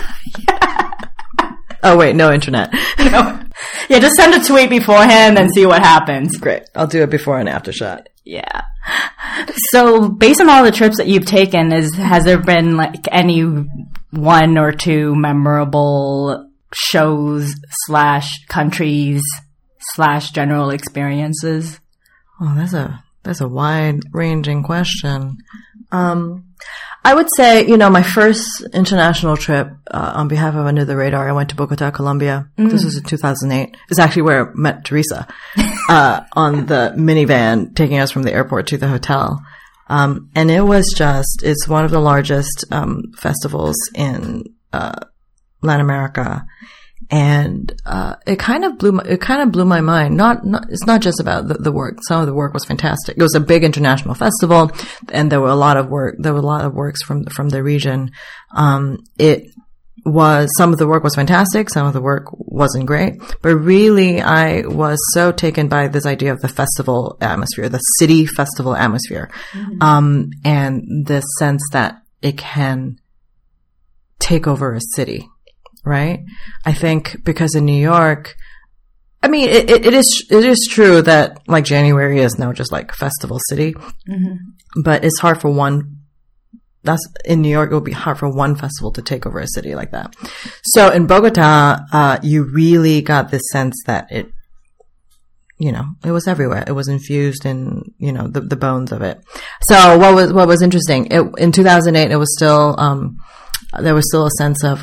Speaker 5: Oh wait, no internet.
Speaker 4: No. Yeah, just send a tweet beforehand and see what happens.
Speaker 5: Great. I'll do it before and after shot.
Speaker 4: Yeah. So based on all the trips that you've taken, has there been like any 1 or 2 memorable shows / countries / general experiences?
Speaker 5: Oh, That's a wide-ranging question. I would say, my first international trip on behalf of Under the Radar, I went to Bogota, Colombia. This was in 2008. It's actually where I met Teresa on the minivan taking us from the airport to the hotel. And it's one of the largest festivals in Latin America. And it kind of blew my mind. It's not just about the work. Some of the work was fantastic. It was a big international festival, and there were a lot of works from the region. Some of the work was fantastic, some of the work wasn't great, but really I was so taken by this idea of the festival atmosphere, the city festival atmosphere, and the sense that it can take over a city. Right? I think because in New York, I mean, it is true that like January is now just like festival city, but it's hard for in New York, it would be hard for one festival to take over a city like that. So in Bogota, you really got this sense that it was everywhere. It was infused in, the bones of it. So what was interesting, in 2008, it was still, there was still a sense of,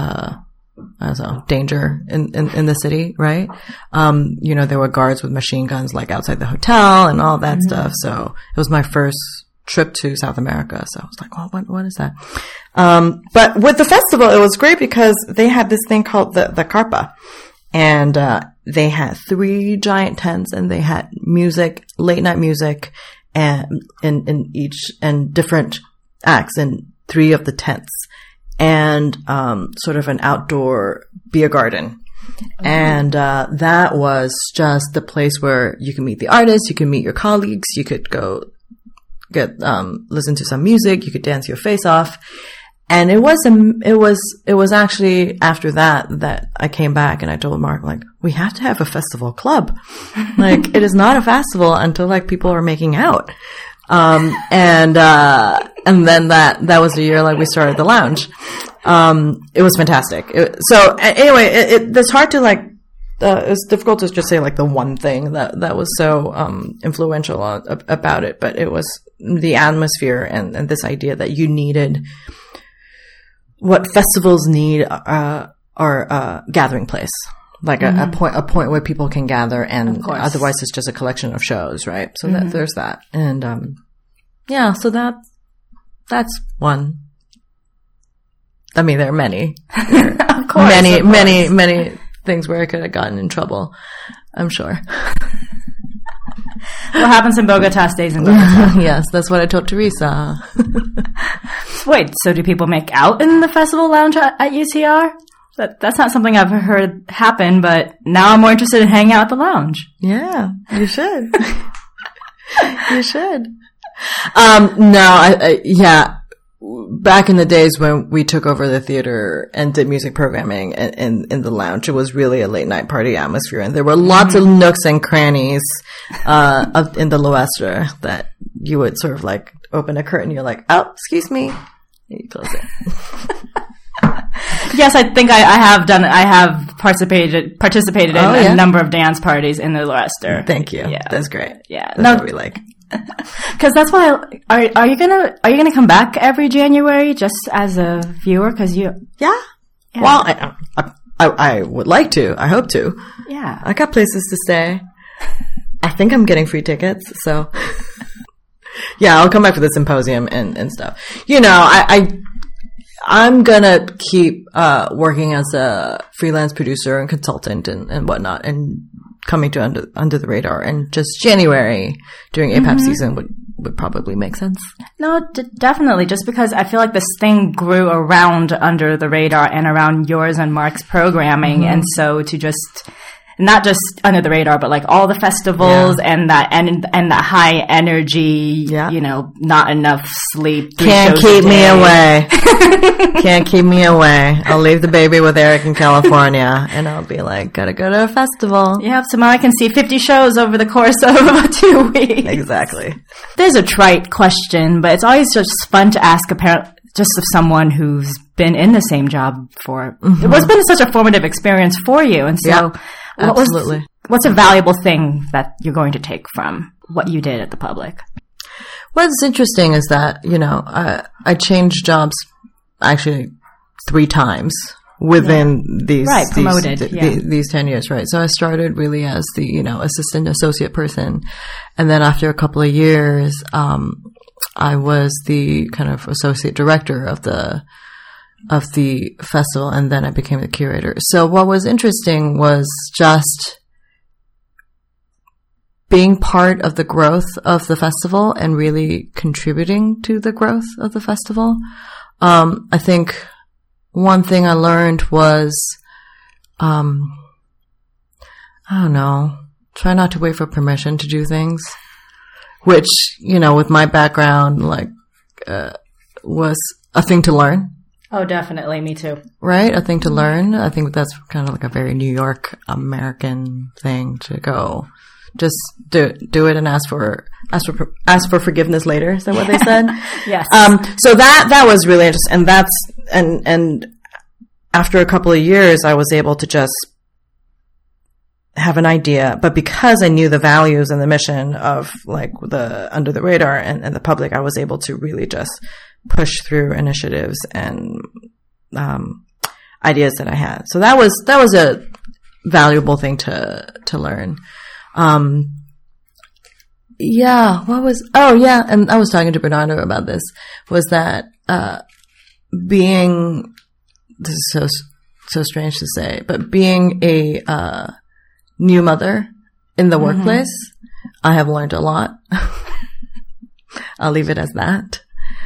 Speaker 5: danger in the city, right? There were guards with machine guns like outside the hotel and all that stuff. So it was my first trip to South America. So I was like, well, what is that? But with the festival, it was great because they had this thing called the Carpa, and they had 3 giant tents, and they had music, late night music, and in different acts in 3 of the tents. And sort of an outdoor beer garden. And that was just the place where you can meet the artists, you can meet your colleagues, you could go listen to some music, you could dance your face off. And it was actually after that I came back and I told Mark, like, we have to have a festival club. Like, it is not a festival until like people are making out. And then that was the year like we started the lounge. It was fantastic. So anyway, it's hard to like, it's difficult to just say like the one thing that was so, influential about it, but it was the atmosphere and this idea that you needed what festivals need, are a gathering place. Like a point where people can gather, and otherwise it's just a collection of shows, right? So there's that. And, so that's one. I mean, there are many. Of course. Many things where I could have gotten in trouble, I'm sure.
Speaker 4: What happens in Bogota stays in Bogota.
Speaker 5: Yes, that's what I told Teresa.
Speaker 4: Wait, so do people make out in the festival lounge at UCR? That's not something I've heard happen, but now I'm more interested in hanging out at the lounge.
Speaker 5: Yeah, you should. You should. Back in the days when we took over the theater and did music programming in the lounge, it was really a late night party atmosphere, and there were lots of nooks and crannies in the Loestre that you would sort of like open a curtain, you're like, oh, excuse me, and you close it.
Speaker 4: Yes, I think I have participated in a number of dance parties in the Loestre.
Speaker 5: Thank you.
Speaker 4: Yeah.
Speaker 5: That's great.
Speaker 4: Yeah.
Speaker 5: That's what we like.
Speaker 4: Cause that's why, are you gonna come back every January just as a viewer? Cause
Speaker 5: yeah. Well, I would like to. I hope to.
Speaker 4: Yeah.
Speaker 5: I got places to stay. I think I'm getting free tickets, so. Yeah, I'll come back for the symposium and stuff. I'm gonna keep working as a freelance producer and consultant and whatnot, and coming to Under the Radar. And just January during APAP season would probably make sense.
Speaker 4: No, definitely. Just because I feel like this thing grew around Under the Radar and around yours and Mark's programming, and so to just not just Under the Radar, but like all the festivals and that high energy, not enough sleep.
Speaker 5: Can't keep me away. Can't keep me away. I'll leave the baby with Eric in California, and I'll be like, gotta go to a festival.
Speaker 4: Yeah, so now I can see 50 shows over the course of about 2 weeks.
Speaker 5: Exactly.
Speaker 4: There's a trite question, but it's always just fun to ask just of someone who's been in the same job for, it's been such a formative experience for you. And so,
Speaker 5: absolutely.
Speaker 4: What's a valuable thing that you're going to take from what you did at the Public?
Speaker 5: What's interesting is that, I changed jobs actually 3 times within these 10 years, right? So I started really as the, assistant associate person. And then after a couple of years, I was the kind of associate director of the festival, and then I became the curator. So what was interesting was just being part of the growth of the festival and really contributing to the growth of the festival. I think one thing I learned was, I don't know, try not to wait for permission to do things, which, with my background, was a thing to learn.
Speaker 4: Oh, definitely. Me too.
Speaker 5: Right? A thing to learn. I think that's kind of like a very New York American thing to go. Just do it and ask for forgiveness later. Is that what they said?
Speaker 4: Yes.
Speaker 5: So that was really interesting. And and after a couple of years, I was able to just have an idea, but because I knew the values and the mission of the Under the Radar and the Public, I was able to really just push through initiatives and ideas that I had. So that was a valuable thing to learn. And I was talking to Bernardo about this, was that this is so strange to say, but being a new mother in the workplace, I have learned a lot. I'll leave it as that.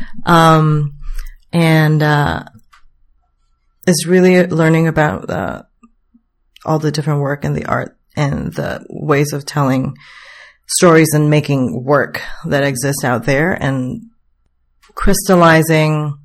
Speaker 5: It's really learning about all the different work and the art and the ways of telling stories and making work that exists out there, and crystallizing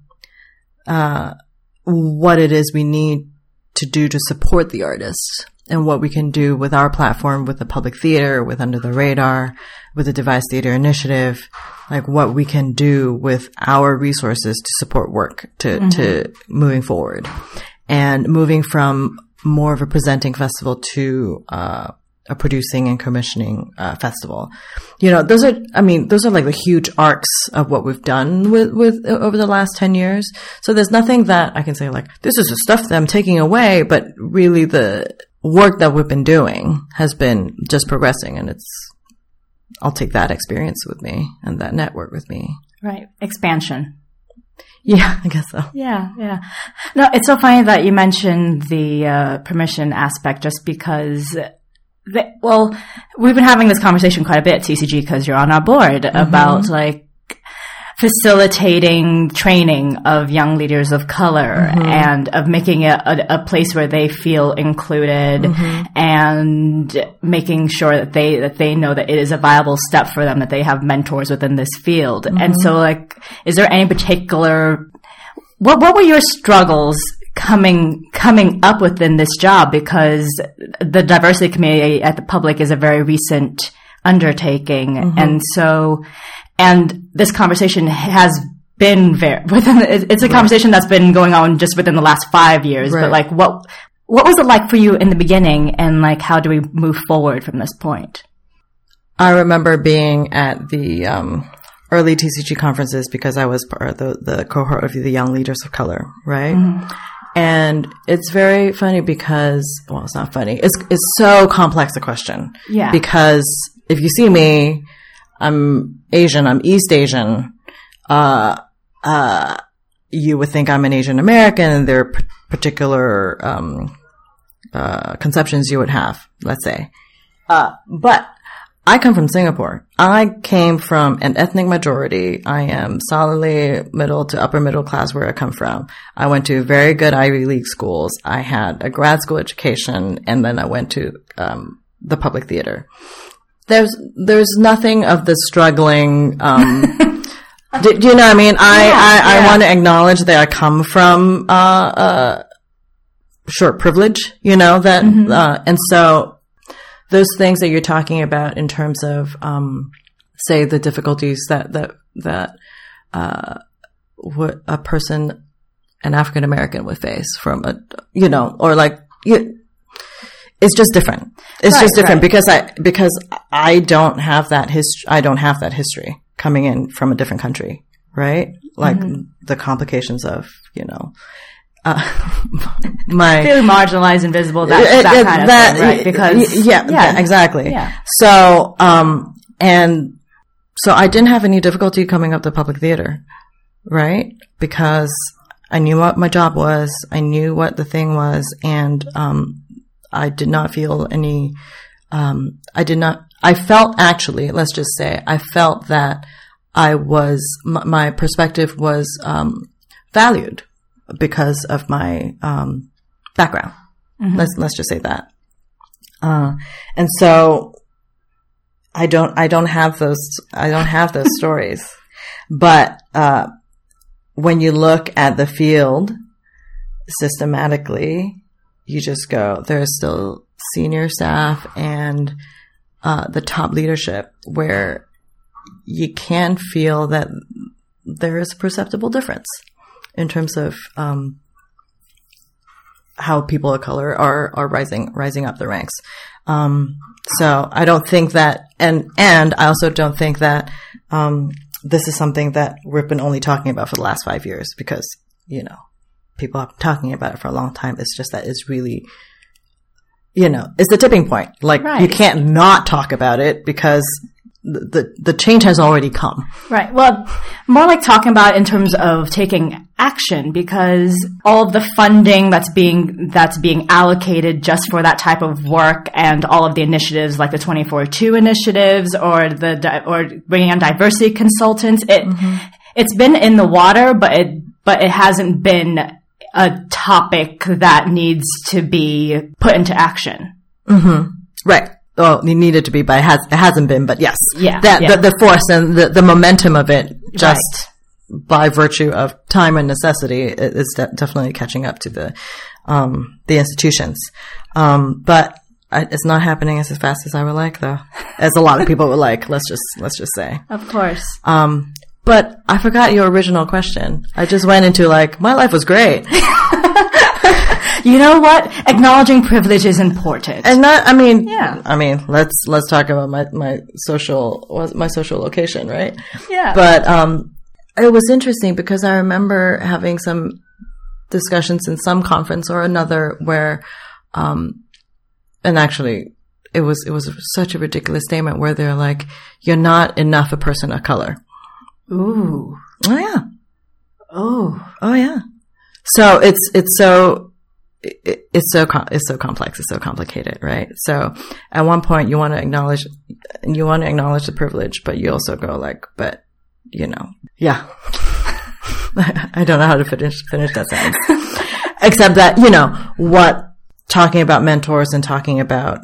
Speaker 5: what it is we need to do to support the artists, and what we can do with our platform, with the Public Theater, with Under the Radar, with the Devised Theater Initiative, what we can do with our resources to support work, to moving forward, and moving from more of a presenting festival to a producing and commissioning festival. Those are the huge arcs of what we've done with over the last 10 years. So there's nothing that I can say this is the stuff that I'm taking away, but really the work that we've been doing has been just progressing, and I'll take that experience with me and that network with me.
Speaker 4: Right. Expansion.
Speaker 5: Yeah, I guess so.
Speaker 4: Yeah. No, it's so funny that you mentioned the permission aspect, just because we've been having this conversation quite a bit at TCG because you're on our board about facilitating training of young leaders of color and of making it a place where they feel included and making sure that they know that it is a viable step for them, that they have mentors within this field. And so is there any particular, what were your struggles coming up within this job? Because the diversity committee at the Public is a very recent undertaking. And this conversation has been it's a conversation that's been going on just within the last 5 years. Right. But what was it like for you in the beginning, and how do we move forward from this point?
Speaker 5: I remember being at the early TCG conferences because I was part of the cohort of the young leaders of color, right? And it's very funny because, it's not funny. It's so complex a question.
Speaker 4: Yeah.
Speaker 5: Because if you see me, I'm Asian, I'm East Asian. You would think I'm an Asian American, and there are particular conceptions you would have, let's say. But I come from Singapore. I came from an ethnic majority. I am solidly middle to upper middle class where I come from. I went to very good Ivy League schools. I had a grad school education, and then I went to the Public Theater. There's nothing of the struggling. Do you know what I mean? I want to acknowledge that I come from privilege. And so those things that you're talking about in terms of, say, the difficulties that what a person, an African American, would face from it's just different. It's just different because I don't have that history coming in from a different country, right? Like the complications of, my
Speaker 4: feeling marginalized, invisible, that kind of thing, right? Because
Speaker 5: exactly.
Speaker 4: Yeah.
Speaker 5: So, and so I didn't have any difficulty coming up to public theater, right? Because I knew what my job was, I knew what the thing was, and I did not feel any. I felt actually, let's just say, I felt that my perspective was valued because of my background. Let's just say that. And so I don't have those stories. But when you look at the field systematically, you just go, there's still senior staff and the top leadership where you can feel that there is a perceptible difference in terms of how people of color are rising up the ranks. So I don't think that, and I also don't think that this is something that we've been only talking about for the last 5 years, because people have been talking about it for a long time. It's just that it's really, it's the tipping point. Like, you can't not talk about it because the change has already come.
Speaker 4: Right. Well, more like talking about it in terms of taking action, because all of the funding that's being allocated just for that type of work, and all of the initiatives like the 24/2 initiatives or bringing on diversity consultants, it's been in the water, but it hasn't been a topic that needs to be put into action.
Speaker 5: Right. Well, it needed to be, but it hasn't been. But yes, the force and the momentum of it, just by virtue of time and necessity, is definitely catching up to the institutions. But it's not happening as fast as I would like, though, as a lot of people would like. Let's just say,
Speaker 4: of course.
Speaker 5: But I forgot your original question. I just went into my life was great.
Speaker 4: You know what? Acknowledging privilege is important.
Speaker 5: And let's talk about my social location, right?
Speaker 4: Yeah.
Speaker 5: But it was interesting because I remember having some discussions in some conference or another where and actually it was such a ridiculous statement where they're like, you're not enough a person of color.
Speaker 4: Ooh.
Speaker 5: Oh yeah.
Speaker 4: Oh
Speaker 5: yeah. So it's so complex. It's so complicated, right? So at one point you want to acknowledge the privilege, but you also go but yeah. I don't know how to finish that sentence. Except that, what talking about mentors and talking about,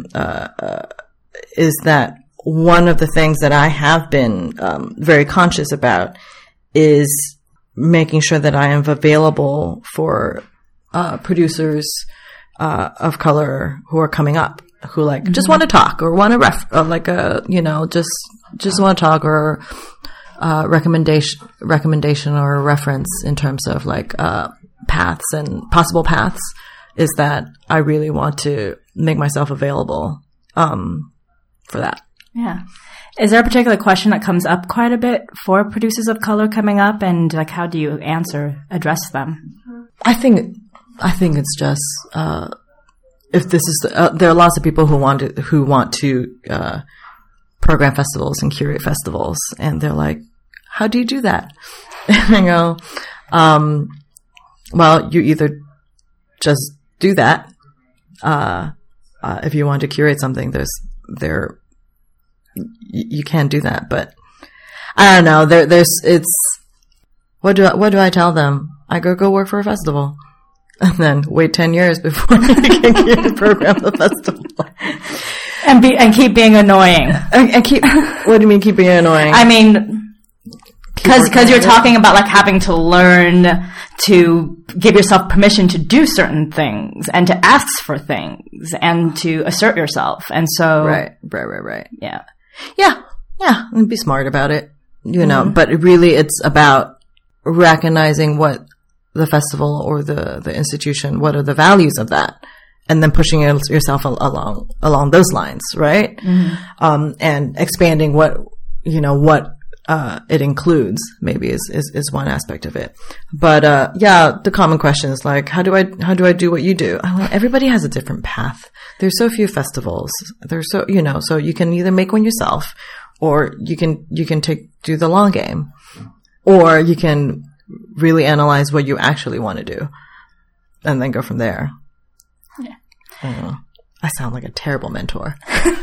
Speaker 5: is that one of the things that I have been, very conscious about is making sure that I am available for producers of color who are coming up, who just want to talk or want to just want to talk, or recommendation or reference in terms of paths and possible paths, is that I really want to make myself available for that.
Speaker 4: Yeah. Is there a particular question that comes up quite a bit for producers of color coming up, and how do you address them?
Speaker 5: I think it's just if this is there are lots of people who want to program festivals and curate festivals, and they're like, how do you do that? And I go, well, you either just do that. If you want to curate something, you can do that, but I don't know. What do I tell them? I go work for a festival, and then wait 10 years before you can program the festival,
Speaker 4: and keep being annoying.
Speaker 5: And keep. What do you mean keep being annoying?
Speaker 4: I mean, because you're talking about having to learn to give yourself permission to do certain things and to ask for things and to assert yourself, and so
Speaker 5: right.
Speaker 4: Yeah,
Speaker 5: and be smart about it, but really it's about recognizing what the festival or the institution, what are the values of that, and then pushing yourself along those lines, right? Mm-hmm. And expanding what it includes maybe is one aspect of it. But, the common question is like, how do I do what you do? Everybody has a different path. There's so few festivals. There's so you can either make one yourself, or you can do the long game, or you can really analyze what you actually want to do and then go from there. Yeah. I sound like a terrible mentor.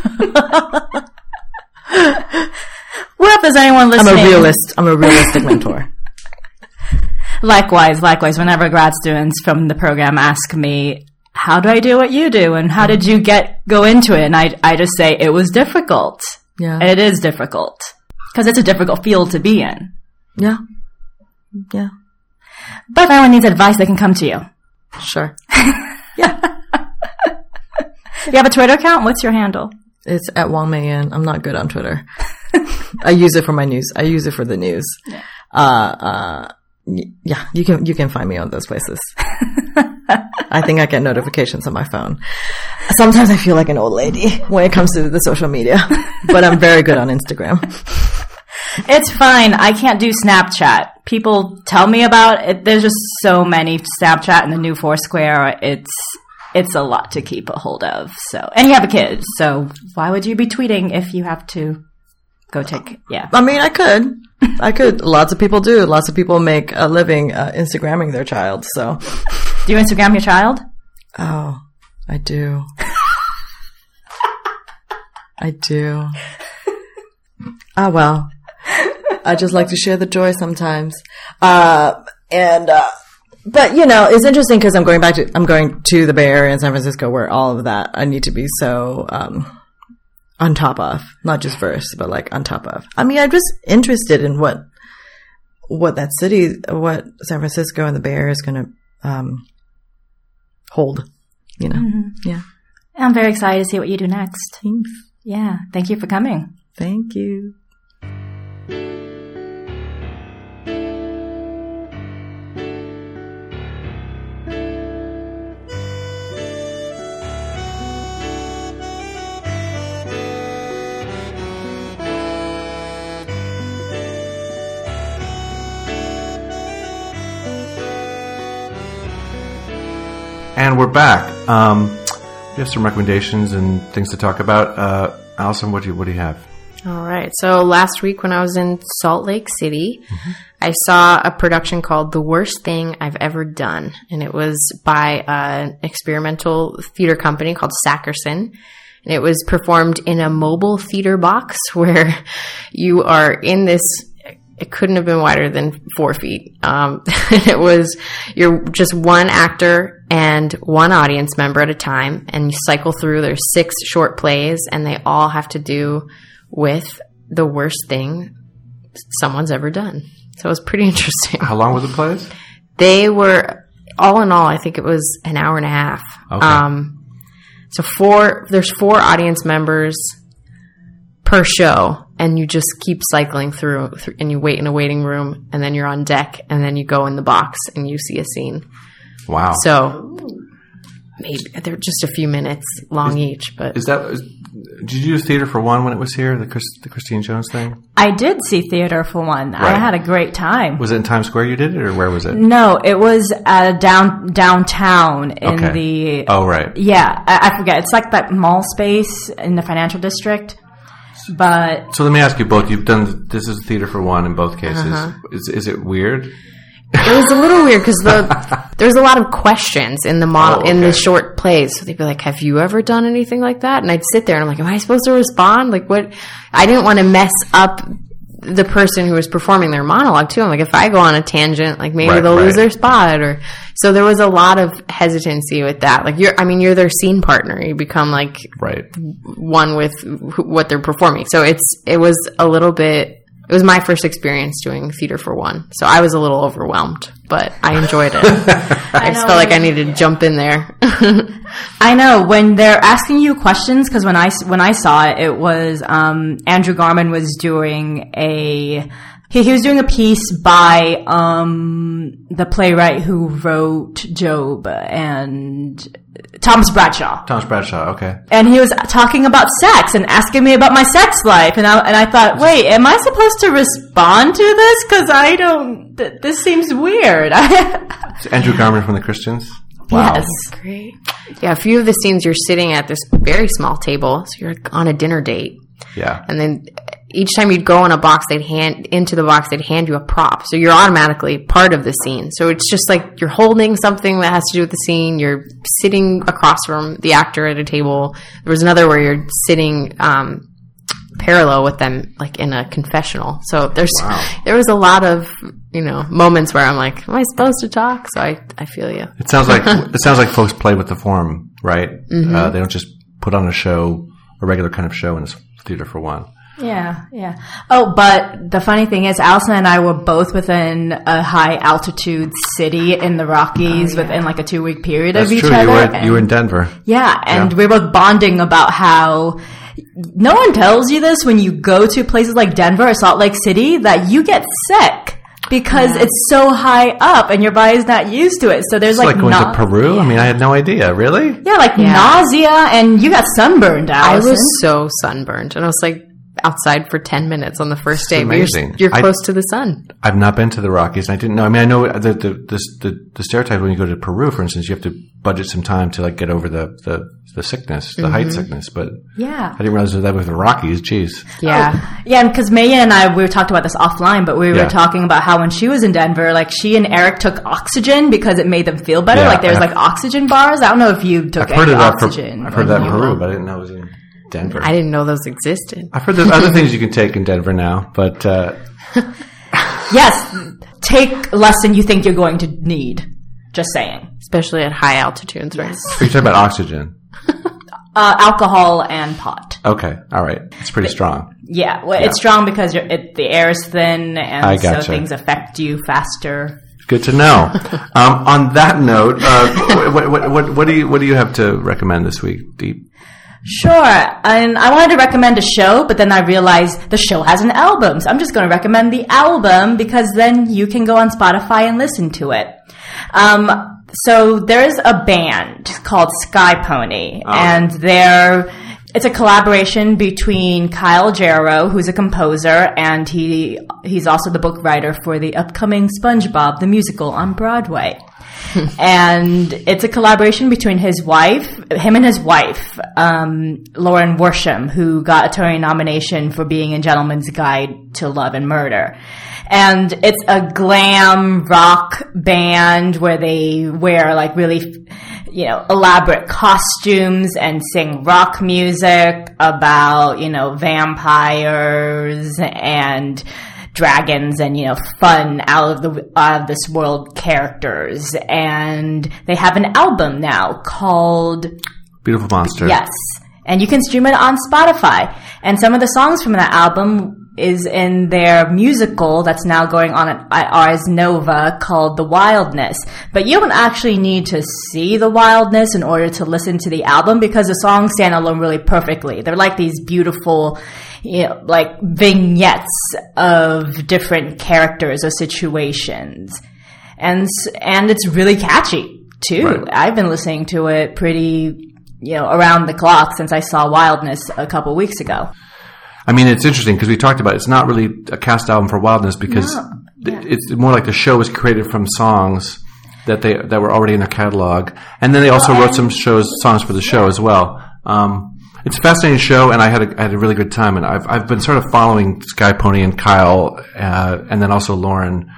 Speaker 4: What if there's anyone listening?
Speaker 5: I'm a realistic mentor.
Speaker 4: Likewise. Whenever grad students from the program ask me, how do I do what you do? And how did you go into it? And I just say, it was difficult.
Speaker 5: Yeah.
Speaker 4: It is difficult. Because it's a difficult field to be in.
Speaker 5: Yeah. Yeah.
Speaker 4: But if anyone needs advice, they can come to you.
Speaker 5: Sure. Yeah.
Speaker 4: You have a Twitter account? What's your handle?
Speaker 5: It's at Wang Meiyan. I'm not good on Twitter. I use it for my news. I use it for the news. Yeah. You can find me on those places. I think I get notifications on my phone. Sometimes I feel like an old lady when it comes to the social media, but I'm very good on Instagram.
Speaker 4: It's fine. I can't do Snapchat. People tell me about it. There's just so many Snapchat and the new Foursquare. It's a lot to keep a hold of. So, and you have a kid, so why would you be tweeting if you have to go take? Yeah.
Speaker 5: I mean, I could. Lots of people do. Lots of people make a living Instagramming their child. So,
Speaker 4: do you Instagram your child?
Speaker 5: Oh, I do. I do. Well. I just like to share the joy sometimes. But it's interesting because I'm going to the Bay Area and San Francisco, where all of that I need to be so, on top of, not just first, but like on top of. I mean, I'm just interested in what that city, what San Francisco and the Bay Area is going to, hold,
Speaker 4: Mm-hmm.
Speaker 5: Yeah.
Speaker 4: I'm very excited to see what you do next.
Speaker 5: Thanks.
Speaker 4: Yeah. Thank you for coming.
Speaker 5: Thank you.
Speaker 2: And we're back. We have some recommendations and things to talk about. Allison, what do you have?
Speaker 3: All right. So last week when I was in Salt Lake City, I saw a production called The Worst Thing I've Ever Done. And it was by an experimental theater company called Sackerson. And it was performed in a mobile theater box where you are in this. It couldn't have been wider than 4 feet. You're just one actor and one audience member at a time, and you cycle through. There's 6 short plays, and they all have to do with the worst thing someone's ever done. So it was pretty interesting.
Speaker 2: How long were the plays?
Speaker 3: They were, all in all, I think it was an hour and a half.
Speaker 2: Okay.
Speaker 3: There's 4 audience members per show, and you just keep cycling through, and you wait in a waiting room, and then you're on deck, and then you go in the box and you see a scene.
Speaker 2: Wow.
Speaker 3: So maybe they're just a few minutes long each. But
Speaker 2: did you do Theater for One when it was here, the Christine Jones thing?
Speaker 4: I did see Theater for One. Right. I had a great time.
Speaker 2: Was it in Times Square you did it, or where was it?
Speaker 4: No, it was downtown in the...
Speaker 2: Oh, right.
Speaker 4: Yeah, I forget. It's like that mall space in the financial district. But
Speaker 2: so let me ask you both. You've done this is Theater for One in both cases. Is it weird?
Speaker 3: It was a little weird because there's a lot of questions in the model in the short plays. So they'd be like, "Have you ever done anything like that?" And I'd sit there and I'm like, "Am I supposed to respond? Like what?" I didn't want to mess up the person who was performing their monologue too. I'm like, if I go on a tangent, like maybe they'll lose their spot, or so there was a lot of hesitancy with that. Like you're their scene partner. You become like one with what they're performing. So it was a little bit. It was my first experience doing Theater for One, so I was a little overwhelmed, but I enjoyed it. I just felt like I needed to jump in there.
Speaker 4: I know when they're asking you questions, because when I saw it, it was Andrew Garman was doing a He was doing a piece by the playwright who wrote Job, and Thomas Bradshaw.
Speaker 2: Thomas Bradshaw, okay.
Speaker 4: And he was talking about sex and asking me about my sex life, and I thought, wait, am I supposed to respond to this? Because I don't. This seems weird.
Speaker 2: It's Andrew Garman from the Christians. Wow.
Speaker 3: Yes, great. Yeah, a few of the scenes you're sitting at this very small table, so you're on a dinner date.
Speaker 2: Yeah,
Speaker 3: and then each time you'd go in a box, they'd hand you a prop. So you're automatically part of the scene. So it's just like you're holding something that has to do with the scene. You're sitting across from the actor at a table. There was another where you're sitting parallel with them, like in a confessional. So there was a lot of, moments where I'm like, am I supposed to talk? So I feel you.
Speaker 2: It sounds like folks play with the form, right? Mm-hmm. They don't just put on a regular kind of show in a theater for one.
Speaker 4: Yeah. Oh, but the funny thing is, Allison and I were both within a high altitude city in the Rockies within like a 2-week period of each other.
Speaker 2: You were in Denver.
Speaker 4: Yeah, and we were both bonding about how no one tells you this when you go to places like Denver or Salt Lake City, that you get sick. Because it's so high up and your body's not used to it. So there's
Speaker 2: like going to Peru? Yeah. I mean, I had no idea. Really?
Speaker 4: Yeah, nausea, and you got sunburned, Allison.
Speaker 3: I was so sunburned. And I was like outside for 10 minutes on the first day.
Speaker 2: Amazing.
Speaker 3: You're close to the sun.
Speaker 2: I've not been to the Rockies. And I didn't know. I mean, I know the stereotype when you go to Peru, for instance, you have to budget some time to like get over the sickness, the height sickness. But I didn't realize that was the Rockies. Jeez.
Speaker 4: Yeah. Yeah, because Maya and I, we talked about this offline, but we were talking about how when she was in Denver, like she and Eric took oxygen because it made them feel better. Like there's like oxygen bars. I don't know if you took any oxygen.
Speaker 2: I've heard that in Peru, but I didn't know it was in Denver.
Speaker 3: I didn't know those existed.
Speaker 2: I've heard there's other things you can take in Denver now, but
Speaker 4: yes, take less than you think you're going to need. Just saying.
Speaker 3: Especially at high altitudes, right?
Speaker 2: Are you talking about oxygen?
Speaker 4: Alcohol and pot.
Speaker 2: Okay, all right. It's pretty strong.
Speaker 4: Yeah, it's strong because the air is thin, and so things affect you faster.
Speaker 2: Good to know. On that note, what do you have to recommend this week, Deep?
Speaker 4: Sure. And I wanted to recommend a show, but then I realized the show has an album. So I'm just going to recommend the album because then you can go on Spotify and listen to it. So there's a band called Sky Pony, and it's a collaboration between Kyle Jarrow, who's a composer, and he's also the book writer for the upcoming SpongeBob the Musical on Broadway. And it's a collaboration between him and his wife, Lauren Worsham, who got a Tony nomination for being in Gentleman's Guide to Love and Murder. And it's a glam rock band where they wear like really, elaborate costumes and sing rock music about, vampires and dragons and, fun out of this world characters. And they have an album now called
Speaker 2: Beautiful Monster.
Speaker 4: Yes. And you can stream it on Spotify. And some of the songs from that album is in their musical that's now going on at Ars Nova called The Wildness. But you don't actually need to see The Wildness in order to listen to the album because the songs stand alone really perfectly. They're like these beautiful, like vignettes of different characters or situations. And it's really catchy too. Right. I've been listening to it pretty, around the clock since I saw Wildness a couple weeks ago.
Speaker 2: I mean, it's interesting because we talked about it's not really a cast album for Wildness because it's more like the show was created from songs that were already in their catalog, and then they also wrote some songs for the show as well. It's a fascinating show, and I had a really good time, and I've been sort of following Sky Pony and Kyle, and then also Lauren,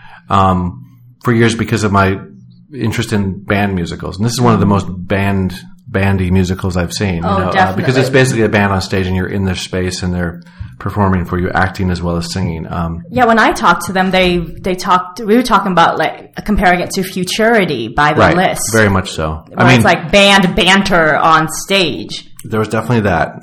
Speaker 2: for years because of my interest in band musicals, and this is one of the most bandy musicals I've seen.
Speaker 4: Definitely.
Speaker 2: Because it's basically a band on stage and you're in their space and they're performing for you, acting as well as singing.
Speaker 4: When I talked to them, we were talking about like comparing it to Futurity by The List.
Speaker 2: Very much so.
Speaker 4: It's like band banter on stage.
Speaker 2: There was definitely that.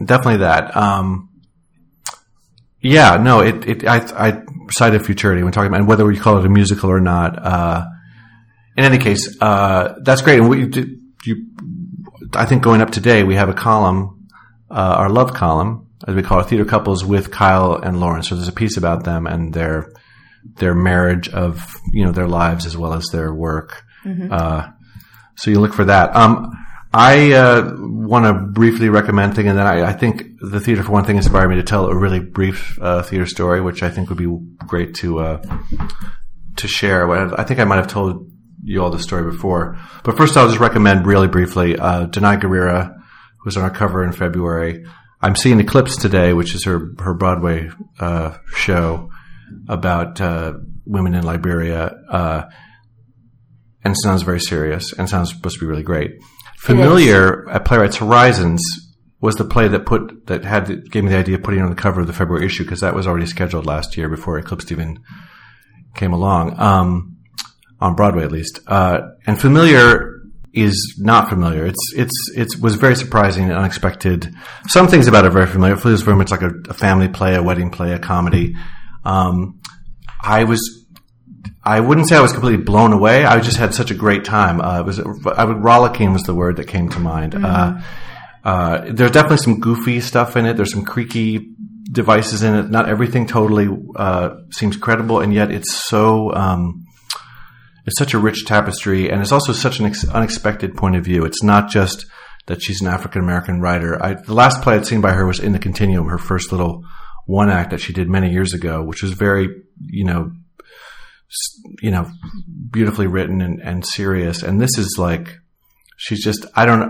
Speaker 2: I cited Futurity when talking about, and whether we call it a musical or not. In any case, that's great. And I think going up today, we have a column, our love column, as we call it, Theater Couples with Kyle and Lauren. So there's a piece about them and their
Speaker 1: their marriage of, their lives as well as their work. Mm-hmm. So you look for that. I want to briefly recommend thing, and then I think the Theater for One thing inspired me to tell a really brief theater story, which I think would be great to share. I think I might have told you all the story before, but first I'll just recommend really briefly Danai Gurira, who was on our cover in February. I'm seeing Eclipse today, which is her Broadway show about women in Liberia, and sounds very serious and sounds supposed to be really great. Familiar at Playwrights Horizons was the play that gave me the idea of putting it on the cover of the February issue, because that was already scheduled last year before Eclipse even came along, on Broadway at least. And Familiar is not familiar. It was very surprising and unexpected. Some things about it are very familiar. It was very much like a family play, a wedding play, a comedy. I wouldn't say I was completely blown away. I just had such a great time. Rollicking was the word that came to mind. Mm-hmm. There's definitely some goofy stuff in it. There's some creaky devices in it. Not everything totally seems credible, and yet it's so it's such a rich tapestry, and it's also such an unexpected point of view. It's not just that she's an African American writer. The last play I'd seen by her was In the Continuum, her first little one act that she did many years ago, which was very, beautifully written and serious. And this is like, she's just,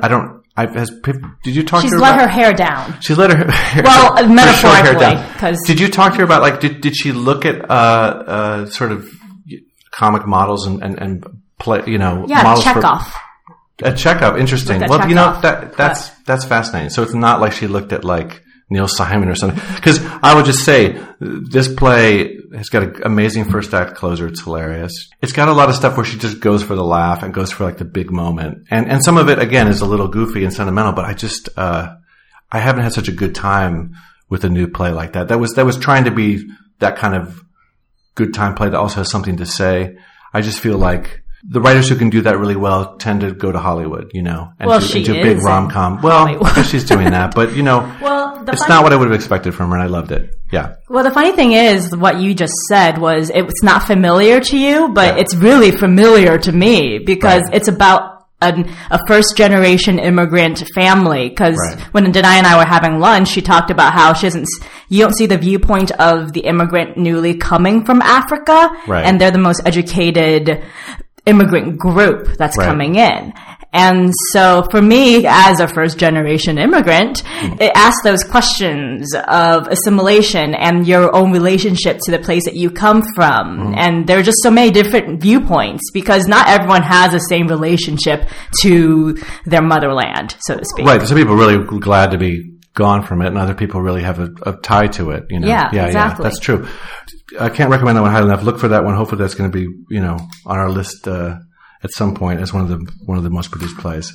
Speaker 1: did you talk to her?
Speaker 4: She's let her hair down.
Speaker 1: She's let her hair
Speaker 4: well, metaphorically.
Speaker 1: Did you talk to her about, did she look at, sort of comic models and play, models
Speaker 4: Chekhov.
Speaker 1: A Chekhov, interesting. Well, that's fascinating. So it's not like she looked at Neil Simon or something. Because I would just say, this play has got an amazing first act closer. It's hilarious. It's got a lot of stuff where she just goes for the laugh and goes for the big moment. And some of it, again, is a little goofy and sentimental, but I just, I haven't had such a good time with a new play like that. That was trying to be that kind of good time play that also has something to say. I just feel like the writers who can do that really well tend to go to Hollywood, and do big rom-com. Well, I guess she's doing that, but it's not what I would have expected from her, and I loved it. Yeah.
Speaker 4: Well, the funny thing is, what you just said was it's not familiar to you, but it's really familiar to me, because it's about a first-generation immigrant family. Because when Danai and I were having lunch, she talked about how you don't see the viewpoint of the immigrant newly coming from Africa, and they're the most educated immigrant group that's coming in. And so for me, as a first generation immigrant, it asks those questions of assimilation and your own relationship to the place that you come from. And there are just so many different viewpoints, because not everyone has the same relationship to their motherland, so to speak.
Speaker 1: Right. Some people are really glad to be gone from it, and other people really have a tie to it.
Speaker 4: Yeah, exactly.
Speaker 1: Yeah, that's true. I can't recommend that one highly enough. Look for that one. Hopefully that's going to be, on our list, at some point as one of the most produced plays.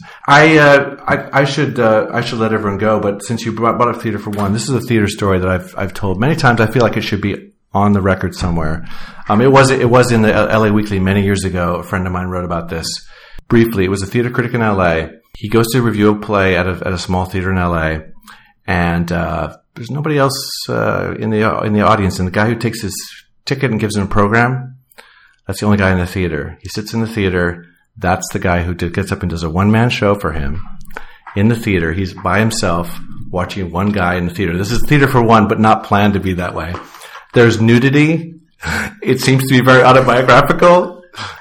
Speaker 1: I should let everyone go, but since you brought up Theater for One, this is a theater story that I've told many times. I feel like it should be on the record somewhere. It was in the LA Weekly many years ago. A friend of mine wrote about this briefly. It was a theater critic in LA. He goes to review a play at a small theater in LA, and there's nobody else in the audience. And the guy who takes his ticket and gives him a program, that's the only guy in the theater. He sits in the theater. That's the guy who gets up and does a one-man show for him in the theater. He's by himself watching one guy in the theater. This is Theater for One, but not planned to be that way. There's nudity. It seems to be very autobiographical.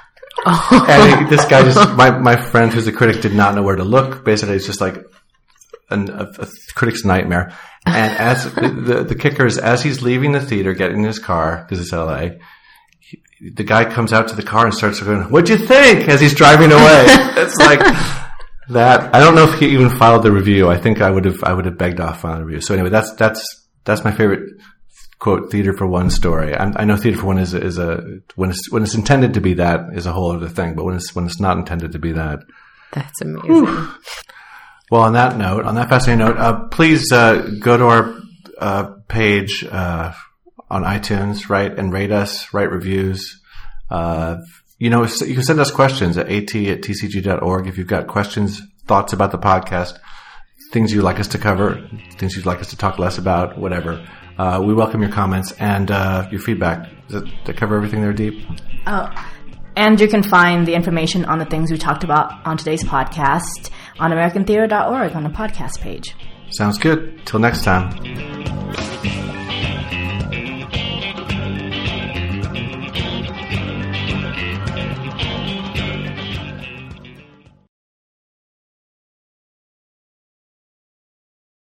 Speaker 1: And this guy my friend who's a critic did not know where to look. Basically, it's just like a critic's nightmare. And as the kicker is, as he's leaving the theater, getting in his car, because it's LA, the guy comes out to the car and starts going, "What'd you think?" as he's driving away. It's like that. I don't know if he even filed the review. I think I would have begged off filing the review. So anyway, that's my favorite quote Theater for One story. I know Theater for One is when it's intended to be that is a whole other thing, but when it's not intended to be that,
Speaker 3: that's amazing. Whew.
Speaker 1: Well, on that fascinating note, please go to our page on iTunes, and rate us, write reviews. You can send us questions at at@tcg.org if you've got questions, thoughts about the podcast, things you'd like us to cover, things you'd like us to talk less about, whatever.
Speaker 2: We welcome your comments and your feedback. Does that cover everything there, Deep?
Speaker 4: And you can find the information on the things we talked about on today's podcast on AmericanTheater.org on the podcast page.
Speaker 2: Sounds good. Till next time.